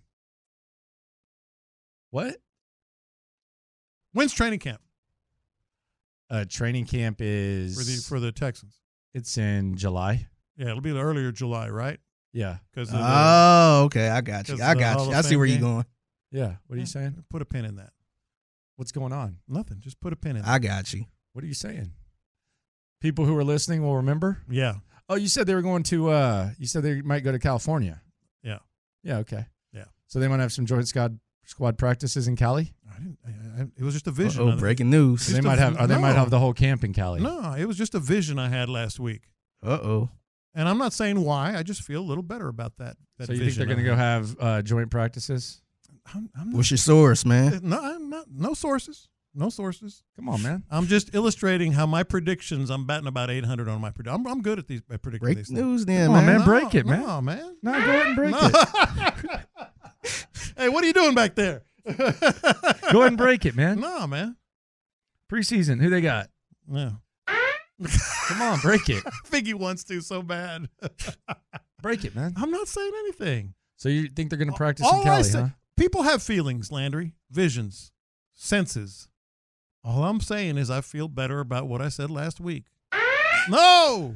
Speaker 6: What?
Speaker 7: When's training camp?
Speaker 6: Uh, training camp is
Speaker 7: For the for the Texans.
Speaker 6: It's in July.
Speaker 7: Yeah, it'll be earlier July, right?
Speaker 6: Yeah.
Speaker 7: Because
Speaker 9: Oh, okay. I got you. I got you. I see where you're going.
Speaker 6: Yeah. What are you saying?
Speaker 7: Put a pin in that.
Speaker 6: What's going on?
Speaker 7: Nothing. Just put a pin in.
Speaker 9: I got you.
Speaker 6: What are you saying? People who are listening will remember?
Speaker 7: Yeah.
Speaker 6: Oh, you said they were going to, uh, you said they might go to California.
Speaker 7: Yeah.
Speaker 6: Yeah, okay.
Speaker 7: Yeah.
Speaker 6: So they might have some joint squad, squad practices in Cali?
Speaker 7: I didn't. I, I, it was just a vision.
Speaker 9: Oh, breaking news.
Speaker 6: They might have, or they might have the whole camp in Cali.
Speaker 7: No, it was just a vision I had last week.
Speaker 9: Uh-oh.
Speaker 7: And I'm not saying why. I just feel a little better about that. that
Speaker 6: So you think
Speaker 7: vision
Speaker 6: they're going to
Speaker 7: I
Speaker 6: go
Speaker 7: had.
Speaker 6: have uh, joint practices?
Speaker 7: I'm, I'm not,
Speaker 9: What's your source, man?
Speaker 7: No, I'm not. No sources. No sources.
Speaker 6: Come on, man.
Speaker 7: I'm just illustrating how my predictions. I'm batting about eight hundred on my prediction. I'm, I'm good at these at predicting
Speaker 9: Break
Speaker 7: these
Speaker 9: news
Speaker 7: things.
Speaker 9: then,
Speaker 6: Come on,
Speaker 9: man.
Speaker 6: man. Break it, man.
Speaker 7: No, man.
Speaker 6: No, go ahead and break
Speaker 7: No.
Speaker 6: it.
Speaker 7: Hey, what are you doing back there?
Speaker 6: Go ahead and break it, man.
Speaker 7: No, man.
Speaker 6: Preseason, who they got?
Speaker 7: Yeah.
Speaker 6: Come on, break it.
Speaker 7: I think he wants to so bad.
Speaker 6: Break it, man.
Speaker 7: I'm not saying anything.
Speaker 6: So you think they're going to practice
Speaker 7: All
Speaker 6: in
Speaker 7: I
Speaker 6: Cali,
Speaker 7: say-
Speaker 6: huh?
Speaker 7: People have feelings, Landry, visions, senses. All I'm saying is I feel better about what I said last week. No.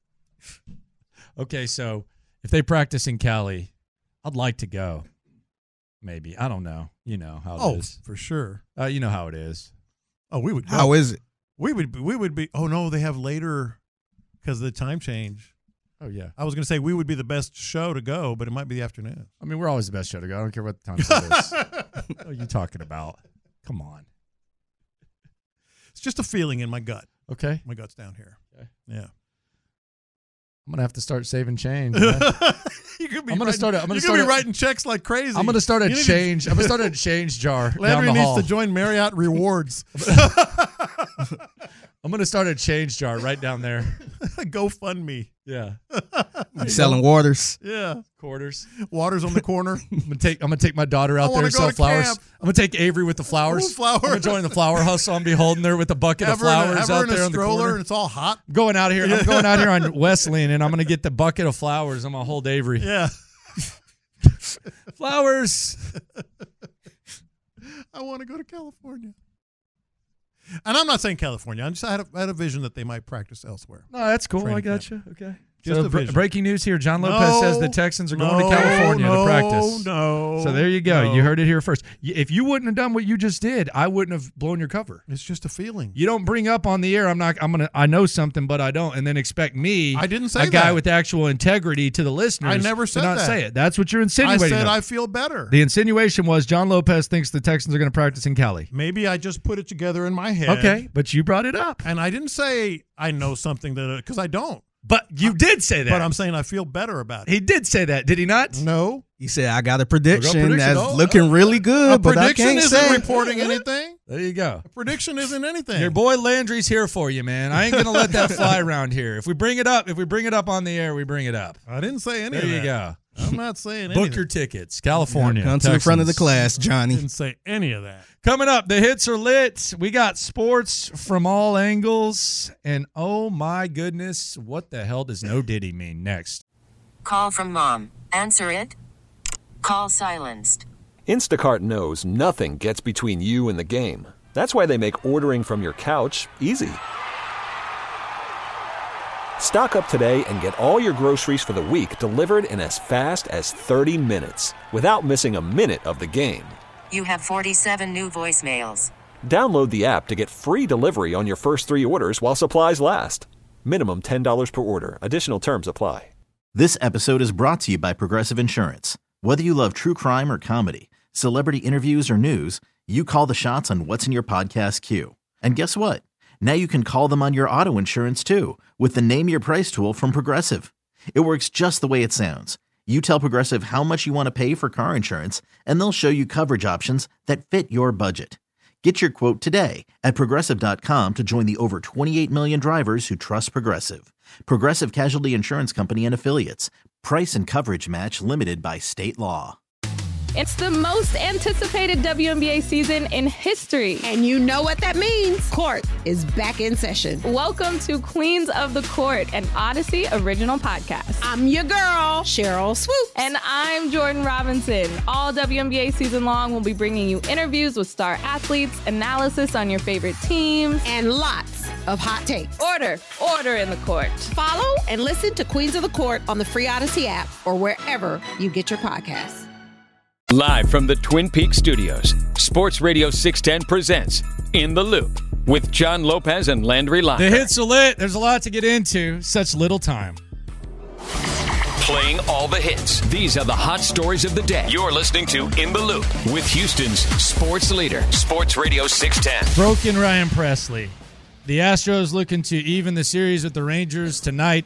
Speaker 6: Okay, so if they practice in Cali, I'd like to go. Maybe. I don't know. You know how it
Speaker 7: Oh,
Speaker 6: is.
Speaker 7: for sure.
Speaker 6: Uh, you know how it is.
Speaker 7: Oh, we would go.
Speaker 9: How is it?
Speaker 7: We would be, we would be. Oh no, they have later because of the time change.
Speaker 6: Oh, yeah.
Speaker 7: I was going to say we would be the best show to go, but it might be the afternoon.
Speaker 6: I mean, we're always the best show to go. I don't care what the time zone is. What are you talking about? Come on.
Speaker 7: It's just a feeling in my gut.
Speaker 6: Okay.
Speaker 7: My gut's down here.
Speaker 6: Okay.
Speaker 7: Yeah.
Speaker 6: I'm gonna have to start saving change. man.
Speaker 7: You could be
Speaker 6: I'm gonna
Speaker 7: writing,
Speaker 6: start. A, I'm gonna
Speaker 7: you
Speaker 6: start
Speaker 7: could be
Speaker 6: a-
Speaker 7: writing checks like crazy.
Speaker 6: I'm gonna start a
Speaker 7: You need to-
Speaker 6: change. I'm gonna start a change jar down
Speaker 7: Landry
Speaker 6: the
Speaker 7: needs
Speaker 6: hall.
Speaker 7: to join Marriott Rewards.
Speaker 6: I'm gonna start a change jar right down there.
Speaker 7: GoFundMe.
Speaker 6: Yeah.
Speaker 9: Selling waters.
Speaker 7: Yeah.
Speaker 6: Quarters.
Speaker 7: Waters on the corner.
Speaker 6: I'm gonna take. I'm gonna take my daughter
Speaker 7: I
Speaker 6: out there
Speaker 7: wanna
Speaker 6: and
Speaker 7: go
Speaker 6: sell
Speaker 7: to
Speaker 6: flowers.
Speaker 7: camp.
Speaker 6: I'm gonna take Avery with the flowers.
Speaker 7: Ooh, flowers.
Speaker 6: I'm gonna join the flower hustle. I'm be holding there with a bucket
Speaker 7: Have
Speaker 6: of
Speaker 7: her in a-
Speaker 6: flowers
Speaker 7: have her
Speaker 6: out
Speaker 7: in a
Speaker 6: there on the
Speaker 7: stroller
Speaker 6: corner.
Speaker 7: and it's all hot.
Speaker 6: I'm going out here.
Speaker 7: Yeah.
Speaker 6: I'm going out here on Wesleyan, and I'm gonna get the bucket of flowers. I'm gonna hold Avery.
Speaker 7: Yeah.
Speaker 6: Flowers.
Speaker 7: I want to go to California. And I'm not saying California. I just I had a, I had a vision that they might practice elsewhere.
Speaker 6: No, that's cool.
Speaker 7: Training
Speaker 6: I got
Speaker 7: camp.
Speaker 6: you. Okay.
Speaker 7: Just
Speaker 6: so
Speaker 7: a
Speaker 6: br-
Speaker 7: vision.
Speaker 6: breaking news here. John Lopez
Speaker 7: No,
Speaker 6: says the Texans are going
Speaker 7: no,
Speaker 6: to California
Speaker 7: no,
Speaker 6: to practice.
Speaker 7: No,
Speaker 6: So there you go.
Speaker 7: no.
Speaker 6: You heard it here first. Y- If you wouldn't have done what you just did, I wouldn't have blown your cover.
Speaker 7: It's just a feeling.
Speaker 6: You don't bring up on the air, I'm not I'm gonna I know something, but I don't, and then expect me,
Speaker 7: I didn't say
Speaker 6: a guy
Speaker 7: that.
Speaker 6: with actual integrity to the listeners.
Speaker 7: I never said
Speaker 6: to not
Speaker 7: that.
Speaker 6: say it. That's what you're
Speaker 7: I
Speaker 6: insinuating.
Speaker 7: said
Speaker 6: though.
Speaker 7: I feel better.
Speaker 6: The insinuation was John Lopez thinks the Texans are going to practice in Cali.
Speaker 7: Maybe I just put it together in my head.
Speaker 6: Okay, but you brought it up.
Speaker 7: And I didn't say I know something that because I don't.
Speaker 6: But you did say that.
Speaker 7: But I'm saying I feel better about it.
Speaker 6: He did say that, did he not?
Speaker 7: No.
Speaker 9: He said, I got a prediction,
Speaker 7: prediction.
Speaker 9: that's
Speaker 7: Oh,
Speaker 9: looking really good,
Speaker 7: A
Speaker 9: but I
Speaker 7: prediction
Speaker 9: can't
Speaker 7: isn't
Speaker 9: say.
Speaker 7: reporting anything.
Speaker 6: There you go.
Speaker 7: A prediction isn't anything.
Speaker 6: Your boy Landry's here for you, man. I ain't gonna let that fly around here. If we bring it up, if we bring it up on the air, we bring it up.
Speaker 7: I didn't say any
Speaker 6: There
Speaker 7: of
Speaker 6: you
Speaker 7: that.
Speaker 6: go.
Speaker 7: I'm not saying
Speaker 6: Book
Speaker 7: anything.
Speaker 6: your tickets, California.
Speaker 9: Come to the front of the
Speaker 6: Texans.
Speaker 9: class, Johnny.
Speaker 7: Didn't say any of that.
Speaker 6: Coming up, the hits are lit. We got sports from all angles. And oh my goodness, what the hell does no Diddy mean? Next.
Speaker 17: Call from mom. Answer it. Call silenced.
Speaker 18: Instacart knows nothing gets between you and the game. That's why they make ordering from your couch easy. Stock up today and get all your groceries for the week delivered in as fast as thirty minutes without missing a minute of the game.
Speaker 17: You have forty-seven new voicemails.
Speaker 18: Download the app to get free delivery on your first three orders while supplies last. Minimum ten dollars per order. Additional terms apply.
Speaker 19: This episode is brought to you by Progressive Insurance. Whether you love true crime or comedy, celebrity interviews or news, you call the shots on what's in your podcast queue. And guess what? Now you can call them on your auto insurance too with the Name Your Price tool from Progressive. It works just the way it sounds. You tell Progressive how much you want to pay for car insurance, and they'll show you coverage options that fit your budget. Get your quote today at Progressive dot com to join the over twenty-eight million drivers who trust Progressive. Progressive Casualty Insurance Company and Affiliates. Price and coverage match limited by state law.
Speaker 20: It's the most anticipated W N B A season in history.
Speaker 21: And you know what that means. Court is back in session.
Speaker 20: Welcome to Queens of the Court, an Odyssey original podcast.
Speaker 21: I'm your girl, Cheryl Swoop.
Speaker 20: And I'm Jordan Robinson. All W N B A season long, we'll be bringing you interviews with star athletes, analysis on your favorite teams,
Speaker 21: and lots of hot takes.
Speaker 20: Order, order in the court.
Speaker 21: Follow and listen to Queens of the Court on the free Odyssey app or wherever you get your podcasts.
Speaker 5: Live from the Twin Peaks studios, Sports Radio six ten presents In the Loop with John Lopez and Landry Locker.
Speaker 6: The hits are lit. There's a lot to get into. Such little time.
Speaker 5: Playing all the hits. These are the hot stories of the day. You're listening to In the Loop with Houston's sports leader, Sports Radio six ten.
Speaker 6: Broken Ryan Presley. The Astros looking to even the series with the Rangers tonight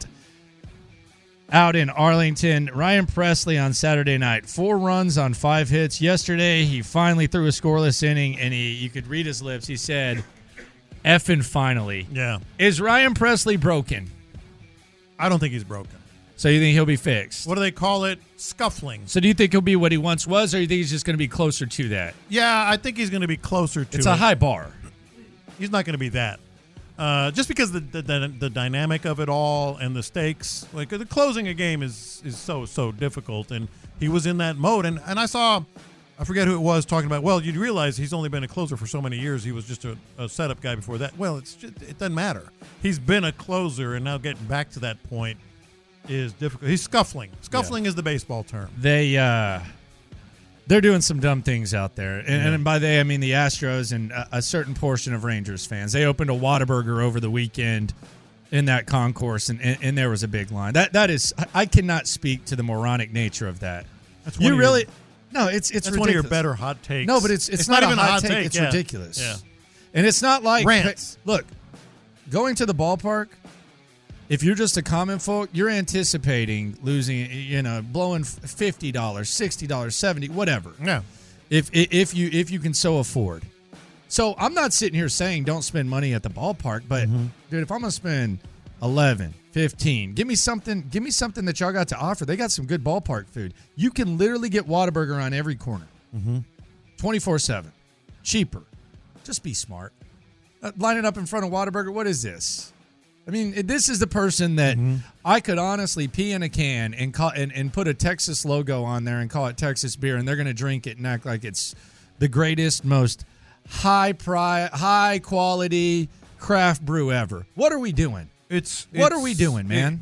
Speaker 6: out in Arlington. Ryan Presley on Saturday night. Four runs on five hits. Yesterday, he finally threw a scoreless inning, and he you could read his lips. He said, effing finally.
Speaker 7: Yeah.
Speaker 6: Is Ryan Presley broken?
Speaker 7: I don't think he's broken.
Speaker 6: So you think he'll be fixed?
Speaker 7: What do they call it? Scuffling.
Speaker 6: So do you think he'll be what he once was, or do you think he's just going to be closer to that?
Speaker 7: Yeah, I think he's going to be closer to
Speaker 6: It's
Speaker 7: it.
Speaker 6: a high bar.
Speaker 7: He's not going to be that. Uh, just because the, the the the dynamic of it all and the stakes, like the closing a game is is so so difficult, and he was in that mode. And and I saw, I forget who it was talking about. Well, you'd realize he's only been a closer for so many years. He was just a, a setup guy before that. Well, it's just, it doesn't matter. He's been a closer, and now getting back to that point is difficult. He's scuffling. Scuffling yeah. is the baseball term.
Speaker 6: They uh, they're doing some dumb things out there, and, yeah. and by they I mean the Astros and a, a certain portion of Rangers fans. They opened a Whataburger over the weekend in that concourse, and, and, and there was a big line. That that is, I cannot speak to the moronic nature of that.
Speaker 7: That's
Speaker 6: you
Speaker 7: one
Speaker 6: really
Speaker 7: your,
Speaker 6: no, it's it's
Speaker 7: that's
Speaker 6: ridiculous.
Speaker 7: one of your better hot takes.
Speaker 6: No, but it's it's,
Speaker 7: it's
Speaker 6: not,
Speaker 7: not, even
Speaker 6: a hot,
Speaker 7: hot
Speaker 6: take.
Speaker 7: take.
Speaker 6: It's
Speaker 7: yeah.
Speaker 6: ridiculous.
Speaker 7: Yeah.
Speaker 6: And it's not like
Speaker 7: Rants.
Speaker 6: Look, going to the ballpark. If you're just a common folk, you're anticipating losing, you know, blowing fifty dollars, sixty dollars, seventy dollars, whatever.
Speaker 7: Yeah.
Speaker 6: If if you if you can so afford. So I'm not sitting here saying don't spend money at the ballpark, but mm-hmm. dude, if I'm gonna spend eleven, fifteen, give me something, give me something that y'all got to offer. They got some good ballpark food. You can literally get Whataburger on every corner.
Speaker 7: Mm-hmm.
Speaker 6: twenty-four seven. Cheaper. Just be smart. Uh, line it up in front of Whataburger. What is this? I mean, this is the person that mm-hmm. I could honestly pee in a can and, call, and and put a Texas logo on there and call it Texas beer, and they're going to drink it and act like it's the greatest, most high pri- high quality craft brew ever. What are we doing?
Speaker 7: It's
Speaker 6: what
Speaker 7: it's,
Speaker 6: are we doing, man?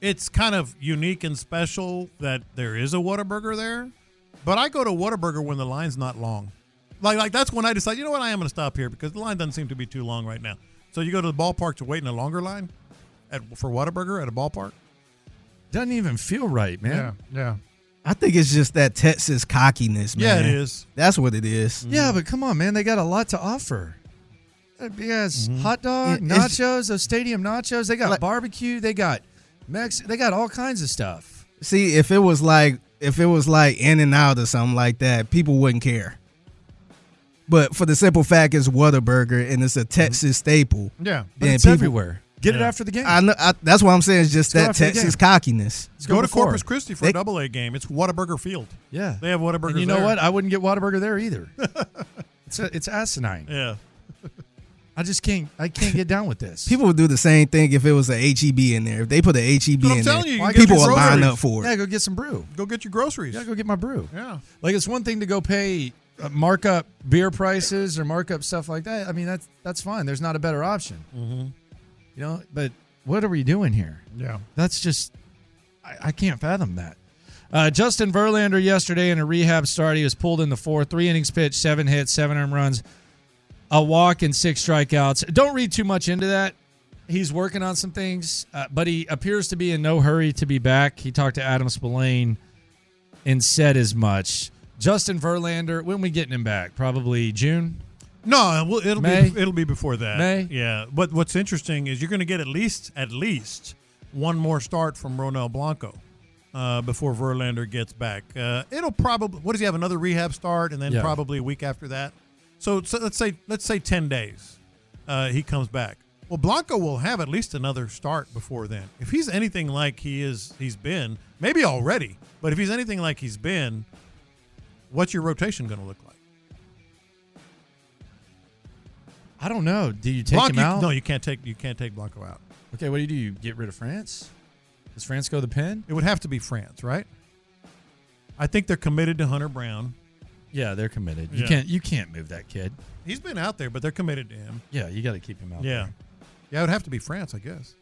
Speaker 7: it's kind of unique and special that there is a Whataburger there. But I go to Whataburger when the line's not long. Like, like that's when I decide, you know what, I am going to stop here because the line doesn't seem to be too long right now. So you go to the ballpark to wait in a longer line at, for Whataburger at a ballpark?
Speaker 6: Doesn't even feel right, man.
Speaker 7: Yeah, yeah.
Speaker 9: I think it's just that Texas cockiness, man.
Speaker 7: Yeah, it is.
Speaker 9: That's what it is.
Speaker 6: Yeah, but come on, man. They got a lot to offer. Yes,
Speaker 7: Mm-hmm.
Speaker 6: hot dog,
Speaker 9: It- it's-
Speaker 6: nachos, those stadium nachos. They got
Speaker 9: Like-
Speaker 6: barbecue. They got Mex. They got all kinds of stuff.
Speaker 9: See, if it was like if it was like In and Out or something like that, people wouldn't care. But for the simple fact it's Whataburger and it's a Texas staple.
Speaker 7: Yeah.
Speaker 6: But
Speaker 9: then
Speaker 6: it's
Speaker 9: people-
Speaker 6: everywhere. Get it
Speaker 7: Yeah.
Speaker 6: after the game.
Speaker 9: I know. I, that's what I'm saying. It's just
Speaker 6: Let's go
Speaker 9: that
Speaker 6: after the
Speaker 9: Texas
Speaker 6: game.
Speaker 9: cockiness.
Speaker 6: Let's
Speaker 7: Go, to
Speaker 6: before.
Speaker 7: Corpus Christi for
Speaker 9: They-
Speaker 7: a double A game. It's Whataburger Field.
Speaker 6: Yeah,
Speaker 7: They have Whataburgers
Speaker 6: and you know
Speaker 7: there.
Speaker 6: what? I wouldn't get Whataburger there either. it's a, it's asinine.
Speaker 7: Yeah.
Speaker 6: I just can't. I can't get down with this.
Speaker 9: People would do the same thing if it was a H E B in there. If they put an H E B
Speaker 7: But I'm
Speaker 9: in
Speaker 7: telling
Speaker 9: there,
Speaker 7: you, you can get
Speaker 9: people
Speaker 7: your
Speaker 9: would line
Speaker 7: groceries.
Speaker 9: up for it.
Speaker 6: Yeah, go get some brew.
Speaker 7: Go get your groceries.
Speaker 6: Yeah, go get my brew.
Speaker 7: Yeah.
Speaker 6: Like it's one thing to go pay uh, mark up beer prices or mark up stuff like that. I mean that's that's fine. There's not a better option.
Speaker 7: Mm-hmm.
Speaker 6: You know, but what are we doing here?
Speaker 7: Yeah.
Speaker 6: That's just I, I can't fathom that. Uh, Justin Verlander yesterday in a rehab start, he was pulled in the fourth, three innings pitched, seven hits, seven earned runs, a walk, and six strikeouts. Don't read too much into that. He's working on some things, uh, but he appears to be in no hurry to be back. He talked to Adam Spillane and said as much. Justin Verlander, when we getting him back? Probably June?
Speaker 7: No, well, it'll
Speaker 6: May?
Speaker 7: be it'll be before that.
Speaker 6: May?
Speaker 7: Yeah. But what's interesting is you're going to get at least at least one more start from Ronel Blanco uh, before Verlander gets back. Uh, it'll probably what does he have another rehab start and then
Speaker 6: Yeah.
Speaker 7: probably a week after that. So, so let's say let's say ten days. Uh, he comes back. Well, Blanco will have at least another start before then. If he's anything like he is, he's been maybe already. But if he's anything like he's been, what's your rotation going to look like?
Speaker 6: I don't know. Do you take
Speaker 7: Blanco,
Speaker 6: him out?
Speaker 7: No, you can't take you can't take Blanco out.
Speaker 6: Okay, what do you do? You get rid of France? Does France go the pen?
Speaker 7: It would have to be France, right? I think they're committed to Hunter Brown.
Speaker 6: Yeah, they're committed. You
Speaker 7: Yeah.
Speaker 6: can't you can't move that kid.
Speaker 7: He's been out there, but they're committed to him.
Speaker 6: Yeah, you got to keep him out.
Speaker 7: Yeah.
Speaker 6: there.
Speaker 7: Yeah, it would have to be France, I guess.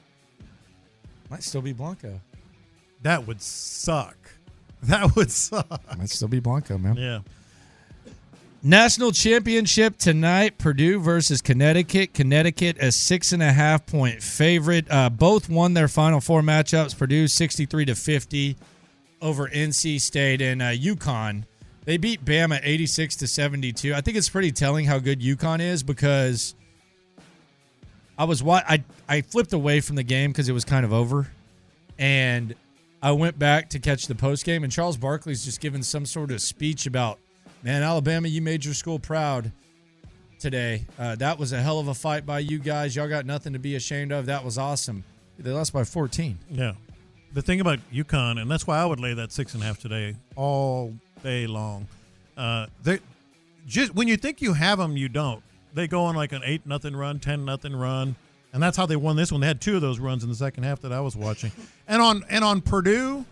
Speaker 6: Might still be Blanco.
Speaker 7: That would suck. That would suck.
Speaker 6: Might still be Blanco, man.
Speaker 7: Yeah.
Speaker 6: National championship tonight, Purdue versus Connecticut. Connecticut a six and a half point favorite. Uh, both won their Final Four matchups. Purdue sixty-three to fifty over N C State, and uh, UConn. They beat Bama eighty-six to seventy-two. I think it's pretty telling how good UConn is because I was wa- I I flipped away from the game because it was kind of over, and I went back to catch the post game, and Charles Barkley's just giving some sort of speech about, man, Alabama, you made your school proud today. Uh, that was a hell of a fight by you guys. Y'all got nothing to be ashamed of. That was awesome. They lost by fourteen.
Speaker 7: Yeah. The thing about UConn, and that's why I would lay that six and a half today all day long. Uh, they just when you think you have them, you don't. They go on like an eight nothing run, ten nothing run, and that's how they won this one. They had two of those runs in the second half that I was watching. And on and on Purdue,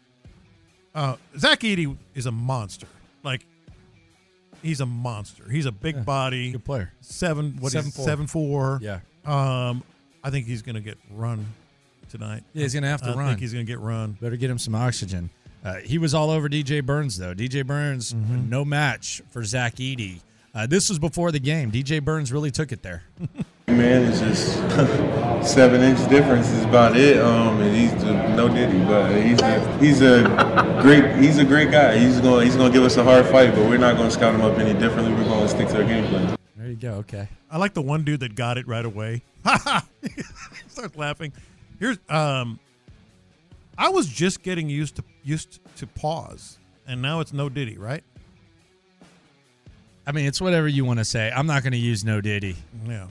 Speaker 7: uh, Zach Edey is a monster. Like he's a monster. He's a big body,
Speaker 6: good player.
Speaker 7: Seven what
Speaker 6: Seven
Speaker 7: is
Speaker 6: four.
Speaker 7: seven four.
Speaker 6: Yeah.
Speaker 7: Um, I think he's going to get run tonight.
Speaker 6: Yeah, he's going to have to
Speaker 7: I
Speaker 6: run.
Speaker 7: think he's going to get run.
Speaker 6: Better get him some oxygen. Uh, he was all over D J Burns, though. D J Burns,
Speaker 7: Mm-hmm.
Speaker 6: no match for Zach Edey. Uh, this was before the game. D J Burns really took it there.
Speaker 8: Man, it's just seven inch difference is about it. Um, and he's a, no Diddy, but he's a, he's a great he's a great guy. He's going he's going to give us a hard fight, but we're not going to scout him up any differently. We're going to stick to our game plan.
Speaker 6: There you go. Okay.
Speaker 7: I like the one dude that got it right away. Starts laughing. Here's um. I was just getting used to used to pause, and now it's no Diddy, right?
Speaker 6: I mean, it's whatever you want to say. I'm not going to use no Diddy.
Speaker 7: Yeah.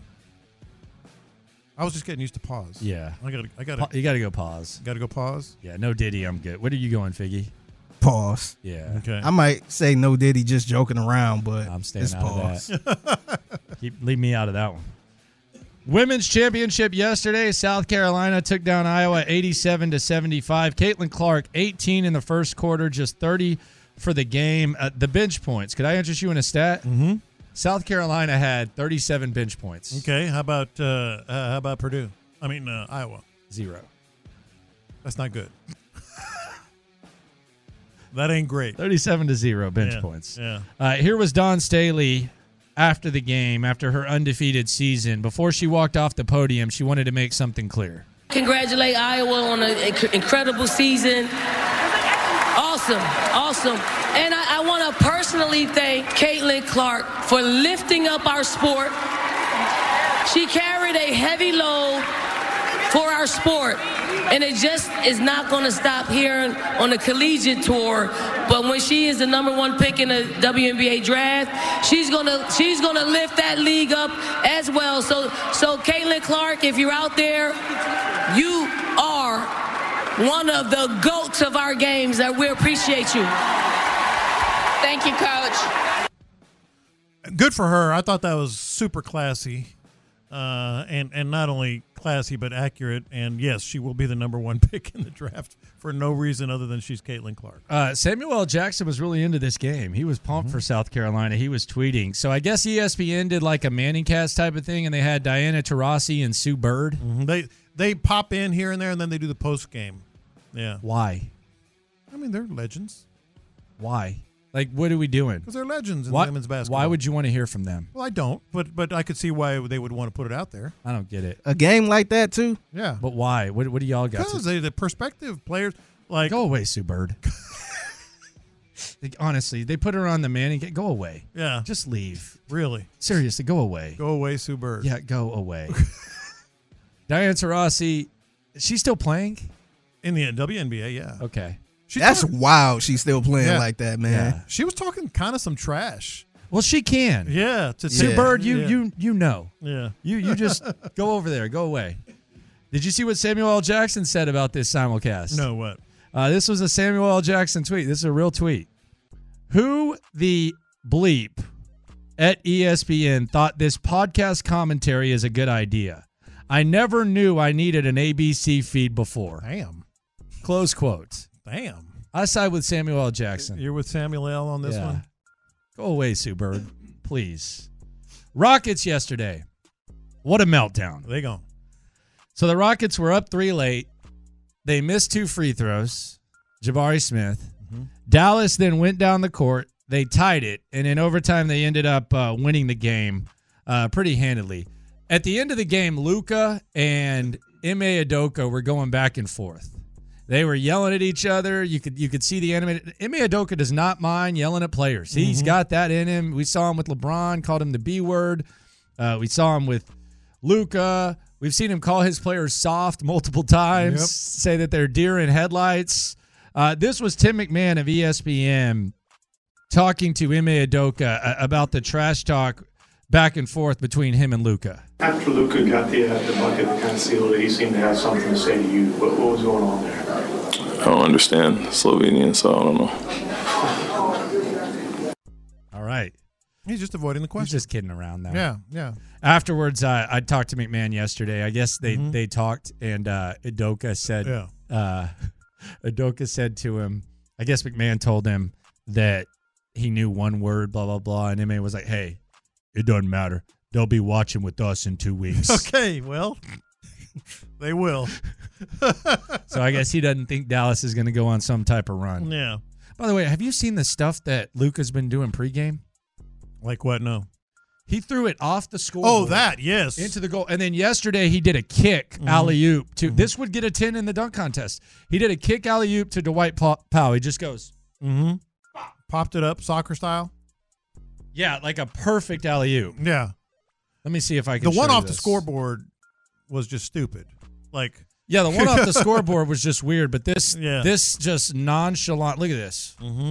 Speaker 7: I was just getting used to pause.
Speaker 6: Yeah.
Speaker 7: I got. I got.
Speaker 6: Pa- you got to go pause.
Speaker 7: Got to go pause.
Speaker 6: Yeah. No Diddy. I'm good. What are you going, Figgy?
Speaker 9: Pause.
Speaker 6: Yeah.
Speaker 7: Okay.
Speaker 9: I might say no Diddy just joking around, but
Speaker 6: I'm staying
Speaker 9: it's
Speaker 6: out
Speaker 9: pause.
Speaker 6: of that. Keep leave me out of that one. Women's championship yesterday. South Carolina took down Iowa eighty-seven to seventy-five. Caitlin Clark, eighteen in the first quarter, just thirty for the game. Uh, the bench points. Could I interest you in a stat?
Speaker 7: Mm-hmm.
Speaker 6: South Carolina had thirty-seven bench points.
Speaker 7: Okay. How about uh, uh, how about Purdue? I mean uh, Iowa.
Speaker 6: Zero.
Speaker 7: That's not good. That ain't great.
Speaker 6: thirty-seven to zero bench
Speaker 7: Yeah,
Speaker 6: points.
Speaker 7: yeah.
Speaker 6: Uh, here was Dawn Staley after the game, after her undefeated season. Before she walked off the podium, she wanted to make something clear.
Speaker 1: Congratulate Iowa on an inc- incredible season. Awesome, awesome. And I, I want to personally thank Caitlin Clark for lifting up our sport. She carried a heavy load for our sport, and it just is not going to stop here on the collegiate tour. But when she is the number one pick in the W N B A draft, she's gonna she's gonna lift that league up as well. So so Caitlin Clark, if you're out there, you are one of the GOATs of our games, that we appreciate you.
Speaker 21: Thank you, Coach.
Speaker 7: Good for her. I thought that was super classy, uh, and and not only classy but accurate. And yes, she will be the number one pick in the draft for no reason other than she's Caitlin Clark.
Speaker 6: Uh, Samuel L. Jackson was really into this game. He was pumped
Speaker 7: Mm-hmm.
Speaker 6: for South Carolina. He was tweeting. So I guess E S P N did like a Manning cast type of thing, and they had Diana Taurasi and Sue Bird.
Speaker 7: Mm-hmm. They they pop in here and there, and then they do the post game. Yeah.
Speaker 6: Why?
Speaker 7: I mean, they're legends.
Speaker 6: Why? Like, what are we doing?
Speaker 7: Because they're legends in
Speaker 6: Why-
Speaker 7: women's basketball.
Speaker 6: Why would you want to hear from them?
Speaker 7: Well, I don't, but but I could see why they would want to put it out there.
Speaker 6: I don't get it.
Speaker 9: A game like that too.
Speaker 7: Yeah.
Speaker 6: But why? What, what do y'all got?
Speaker 7: Because
Speaker 6: To,
Speaker 7: they the prospective players like
Speaker 6: go away, Sue Bird. Like, honestly, they put her on the Manning. Go away.
Speaker 7: Yeah.
Speaker 6: Just leave.
Speaker 7: Really.
Speaker 6: Seriously, go away.
Speaker 7: Go away, Sue Bird.
Speaker 6: Yeah, go away. Diana Taurasi, she's still playing?
Speaker 7: In the W N B A, yeah.
Speaker 6: Okay.
Speaker 7: She
Speaker 9: That's
Speaker 7: talk-
Speaker 9: wild. She's still playing
Speaker 7: Yeah.
Speaker 9: like that, man.
Speaker 6: Yeah.
Speaker 7: She was talking kind of some trash.
Speaker 6: Well, she can.
Speaker 7: Yeah. To
Speaker 6: Sue
Speaker 7: take-
Speaker 6: Bird, you
Speaker 7: yeah.
Speaker 6: you you know.
Speaker 7: Yeah.
Speaker 6: You you just go over there. Go away. Did you see what Samuel L. Jackson said about this simulcast?
Speaker 7: No, what?
Speaker 6: Uh, this was a Samuel L. Jackson tweet. This is a real tweet. Who the bleep at E S P N thought this podcast commentary is a good idea? I never knew I needed an A B C feed before.
Speaker 7: Damn.
Speaker 6: Close quote.
Speaker 7: Damn.
Speaker 6: I side with Samuel L. Jackson.
Speaker 7: You're with Samuel L. on this
Speaker 6: Yeah.
Speaker 7: one?
Speaker 6: Go away, Sue Bird. Please. Rockets yesterday. What a meltdown.
Speaker 7: They gone.
Speaker 6: So the Rockets were up three late. They missed two free throws. Jabari Smith.
Speaker 7: Mm-hmm.
Speaker 6: Dallas then went down the court. They tied it. And in overtime, they ended up uh, winning the game uh, pretty handedly. At the end of the game, Luka and Ime Udoka were going back and forth. They were yelling at each other. You could you could see the animated. Ime Udoka does not mind yelling at players. He's
Speaker 7: Mhm.
Speaker 6: got that in him. We saw him with LeBron, called him the B word. Uh, we saw him with Luka. We've seen him call his players soft multiple times,
Speaker 7: Yep.
Speaker 6: say that they're deer in headlights. Uh, this was Tim McMahon of E S P N talking to Ime Udoka uh, about the trash talk back and forth between him and Luka.
Speaker 22: After Luka got the uh, the bucket that kind of sealed it, he seemed to have something to say to you. What, what was going on there?
Speaker 23: I don't understand Slovenian, so I don't know.
Speaker 6: All right.
Speaker 7: He's just avoiding the
Speaker 6: He's
Speaker 7: question.
Speaker 6: just kidding around now.
Speaker 7: Yeah, yeah.
Speaker 6: Afterwards, uh, I talked to McMahon yesterday. I guess they,
Speaker 7: Mhm.
Speaker 6: they talked, and uh, Udoka said,
Speaker 7: Yeah.
Speaker 6: uh, Udoka said to him, I guess McMahon told him that he knew one word, blah, blah, blah. And Ime was like, hey, it doesn't matter. They'll be watching with us in two weeks.
Speaker 7: Okay, well, they will.
Speaker 6: So I guess he doesn't think Dallas is going to go on some type of run.
Speaker 7: Yeah.
Speaker 6: By the way, have you seen the stuff that Luka's been doing pregame?
Speaker 7: Like what? No.
Speaker 6: He threw it off the scoreboard.
Speaker 7: Oh, that, yes.
Speaker 6: Into the goal. And then yesterday he did a kick
Speaker 7: Mhm.
Speaker 6: alley-oop to this would get a ten in the dunk contest. He did a kick alley-oop to Dwight Pa- Powell. He just goes.
Speaker 7: Mm-hmm. Popped it up soccer style.
Speaker 6: Yeah, like a perfect alley-oop.
Speaker 7: Yeah.
Speaker 6: Let me see if I can
Speaker 7: The one
Speaker 6: show you
Speaker 7: off the
Speaker 6: this.
Speaker 7: scoreboard was just stupid. Like
Speaker 6: Yeah, the one off the scoreboard was just weird, but this
Speaker 7: Yeah.
Speaker 6: this just nonchalant. Look at this.
Speaker 7: Mm-hmm.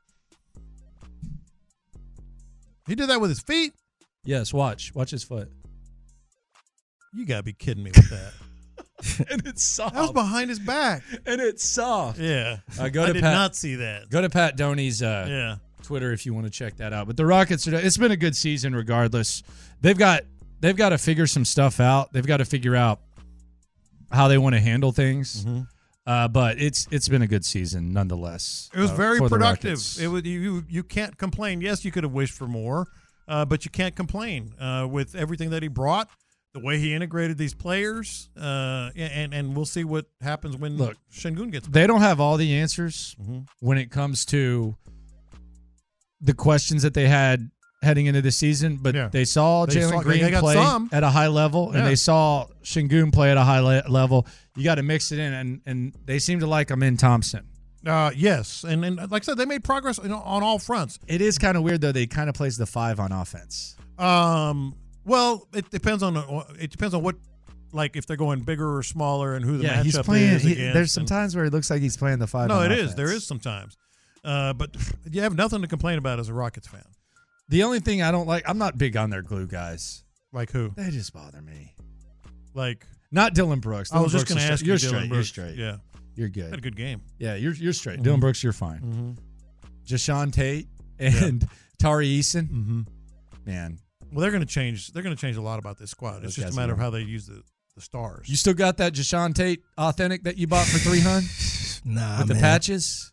Speaker 7: He did that with his feet.
Speaker 6: Yes, watch. Watch his foot.
Speaker 7: You gotta be kidding me with that.
Speaker 6: And it's soft.
Speaker 7: That was behind his back.
Speaker 6: And it's soft.
Speaker 7: Yeah.
Speaker 6: Uh, go
Speaker 7: I
Speaker 6: to
Speaker 7: did
Speaker 6: Pat,
Speaker 7: not see that.
Speaker 6: Go to Pat Doney's uh,
Speaker 7: Yeah.
Speaker 6: Twitter if you want to check that out. But the Rockets, are, it's been a good season regardless. They've got they've got to figure some stuff out. They've got to figure out how they want to handle things.
Speaker 7: Mm-hmm.
Speaker 6: Uh, but it's it's been a good season nonetheless.
Speaker 7: It was
Speaker 6: uh,
Speaker 7: very
Speaker 6: for the
Speaker 7: productive.
Speaker 6: Rockets.
Speaker 7: It was you. You can't complain. Yes, you could have wished for more, uh, but you can't complain uh, with everything that he brought. the way he integrated these players, uh, and and we'll see what happens when
Speaker 6: Look,
Speaker 7: Şengün gets back.
Speaker 6: They don't have all the answers
Speaker 7: Mhm.
Speaker 6: when it comes to the questions that they had heading into the season, but
Speaker 7: Yeah.
Speaker 6: they saw
Speaker 7: They saw-
Speaker 6: Jalen
Speaker 7: they
Speaker 6: Green
Speaker 7: got
Speaker 6: play
Speaker 7: some.
Speaker 6: at a high level,
Speaker 7: Yeah.
Speaker 6: and they saw Şengün play at a high le- level. You got to mix it in, and, and they seem to like Amin Thompson.
Speaker 7: Uh, yes, and, and like I said, they made progress you know, on all fronts.
Speaker 6: It is kind of weird, though. They kind of plays the five on offense.
Speaker 7: Um, well, it depends on it depends on what, like if they're going bigger or smaller, and who the
Speaker 6: Yeah,
Speaker 7: matchup
Speaker 6: he's playing.
Speaker 7: is.
Speaker 6: He,
Speaker 7: against,
Speaker 6: there's some
Speaker 7: and-
Speaker 6: times where it looks like he's playing the five.
Speaker 7: No,
Speaker 6: on
Speaker 7: it is.
Speaker 6: offense.
Speaker 7: There is sometimes, uh, but you have nothing to complain about as a Rockets fan.
Speaker 6: The only thing I don't like, I'm not big on their glue guys.
Speaker 7: Like who?
Speaker 6: They just bother me.
Speaker 7: Like
Speaker 6: Not Dylan Brooks.
Speaker 7: I was
Speaker 6: Dylan
Speaker 7: just
Speaker 6: Brooks
Speaker 7: going to
Speaker 6: is
Speaker 7: ask
Speaker 6: straight.
Speaker 7: you,
Speaker 6: You're
Speaker 7: Dylan
Speaker 6: straight. You're
Speaker 7: Brooks.
Speaker 6: straight.
Speaker 7: Yeah,
Speaker 6: You're good.
Speaker 7: had a good game.
Speaker 6: Yeah, you're you're straight.
Speaker 7: Mhm.
Speaker 6: Dylan Brooks, you're fine.
Speaker 7: Mm-hmm.
Speaker 6: Jashawn Tate and Tari Eason.
Speaker 7: Mm-hmm.
Speaker 6: Man,
Speaker 7: Well, they're going to change. They're going to change a lot about this squad.
Speaker 6: Those
Speaker 7: It's just
Speaker 6: guys
Speaker 7: a matter
Speaker 6: are
Speaker 7: of how they use the, the stars.
Speaker 6: you still got that Jashawn Tate authentic that you bought for three hundred
Speaker 9: Nah,
Speaker 6: with the
Speaker 9: man.
Speaker 6: patches?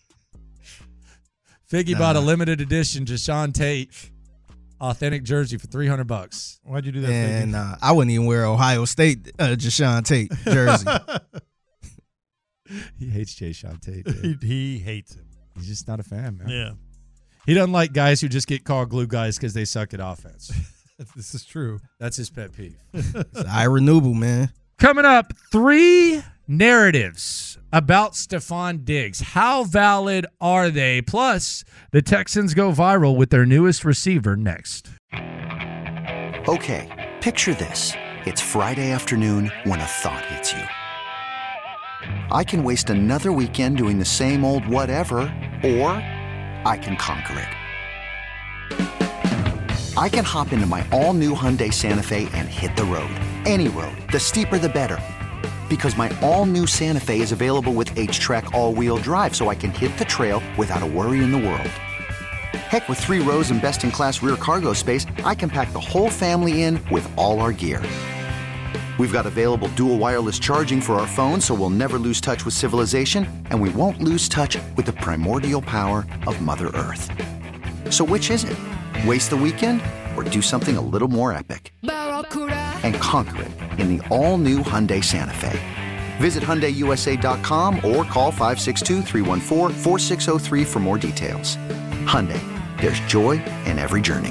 Speaker 6: Figgy
Speaker 9: Nah.
Speaker 6: bought a limited edition Jashawn Tate authentic jersey for three hundred bucks.
Speaker 7: Why'd you do that?
Speaker 9: And uh, I wouldn't even wear Ohio State uh, Jashawn Tate jersey.
Speaker 6: He hates Jashawn Tate. dude.
Speaker 7: he, he hates him.
Speaker 6: He's just not a fan, man.
Speaker 7: Yeah,
Speaker 6: He doesn't like guys who just get called glue guys because they suck at offense.
Speaker 7: this is true.
Speaker 6: That's his pet peeve.
Speaker 9: It's Ira Newble, man.
Speaker 6: Coming up, three narratives about Stephon Diggs. How valid are they? Plus, the Texans go viral with their newest receiver next.
Speaker 3: Okay, picture this. It's Friday afternoon when a thought hits you. I can waste another weekend doing the same old whatever, or I can conquer it. I can hop into my all-new Hyundai Santa Fe and hit the road. Any road. The steeper, the better. Because my all-new Santa Fe is available with H-Track all-wheel drive, so I can hit the trail without a worry in the world. Heck, with three rows and best-in-class rear cargo space, I can pack the whole family in with all our gear. We've got available dual wireless charging for our phones, so we'll never lose touch with civilization, and we won't lose touch with the primordial power of Mother Earth. So which is it? Waste the weekend or do something a little more epic? And conquer it in the all-new Hyundai Santa Fe. Visit Hyundai U S A dot com or call five six two, three one four, four six zero three for more details. Hyundai, there's joy in every journey.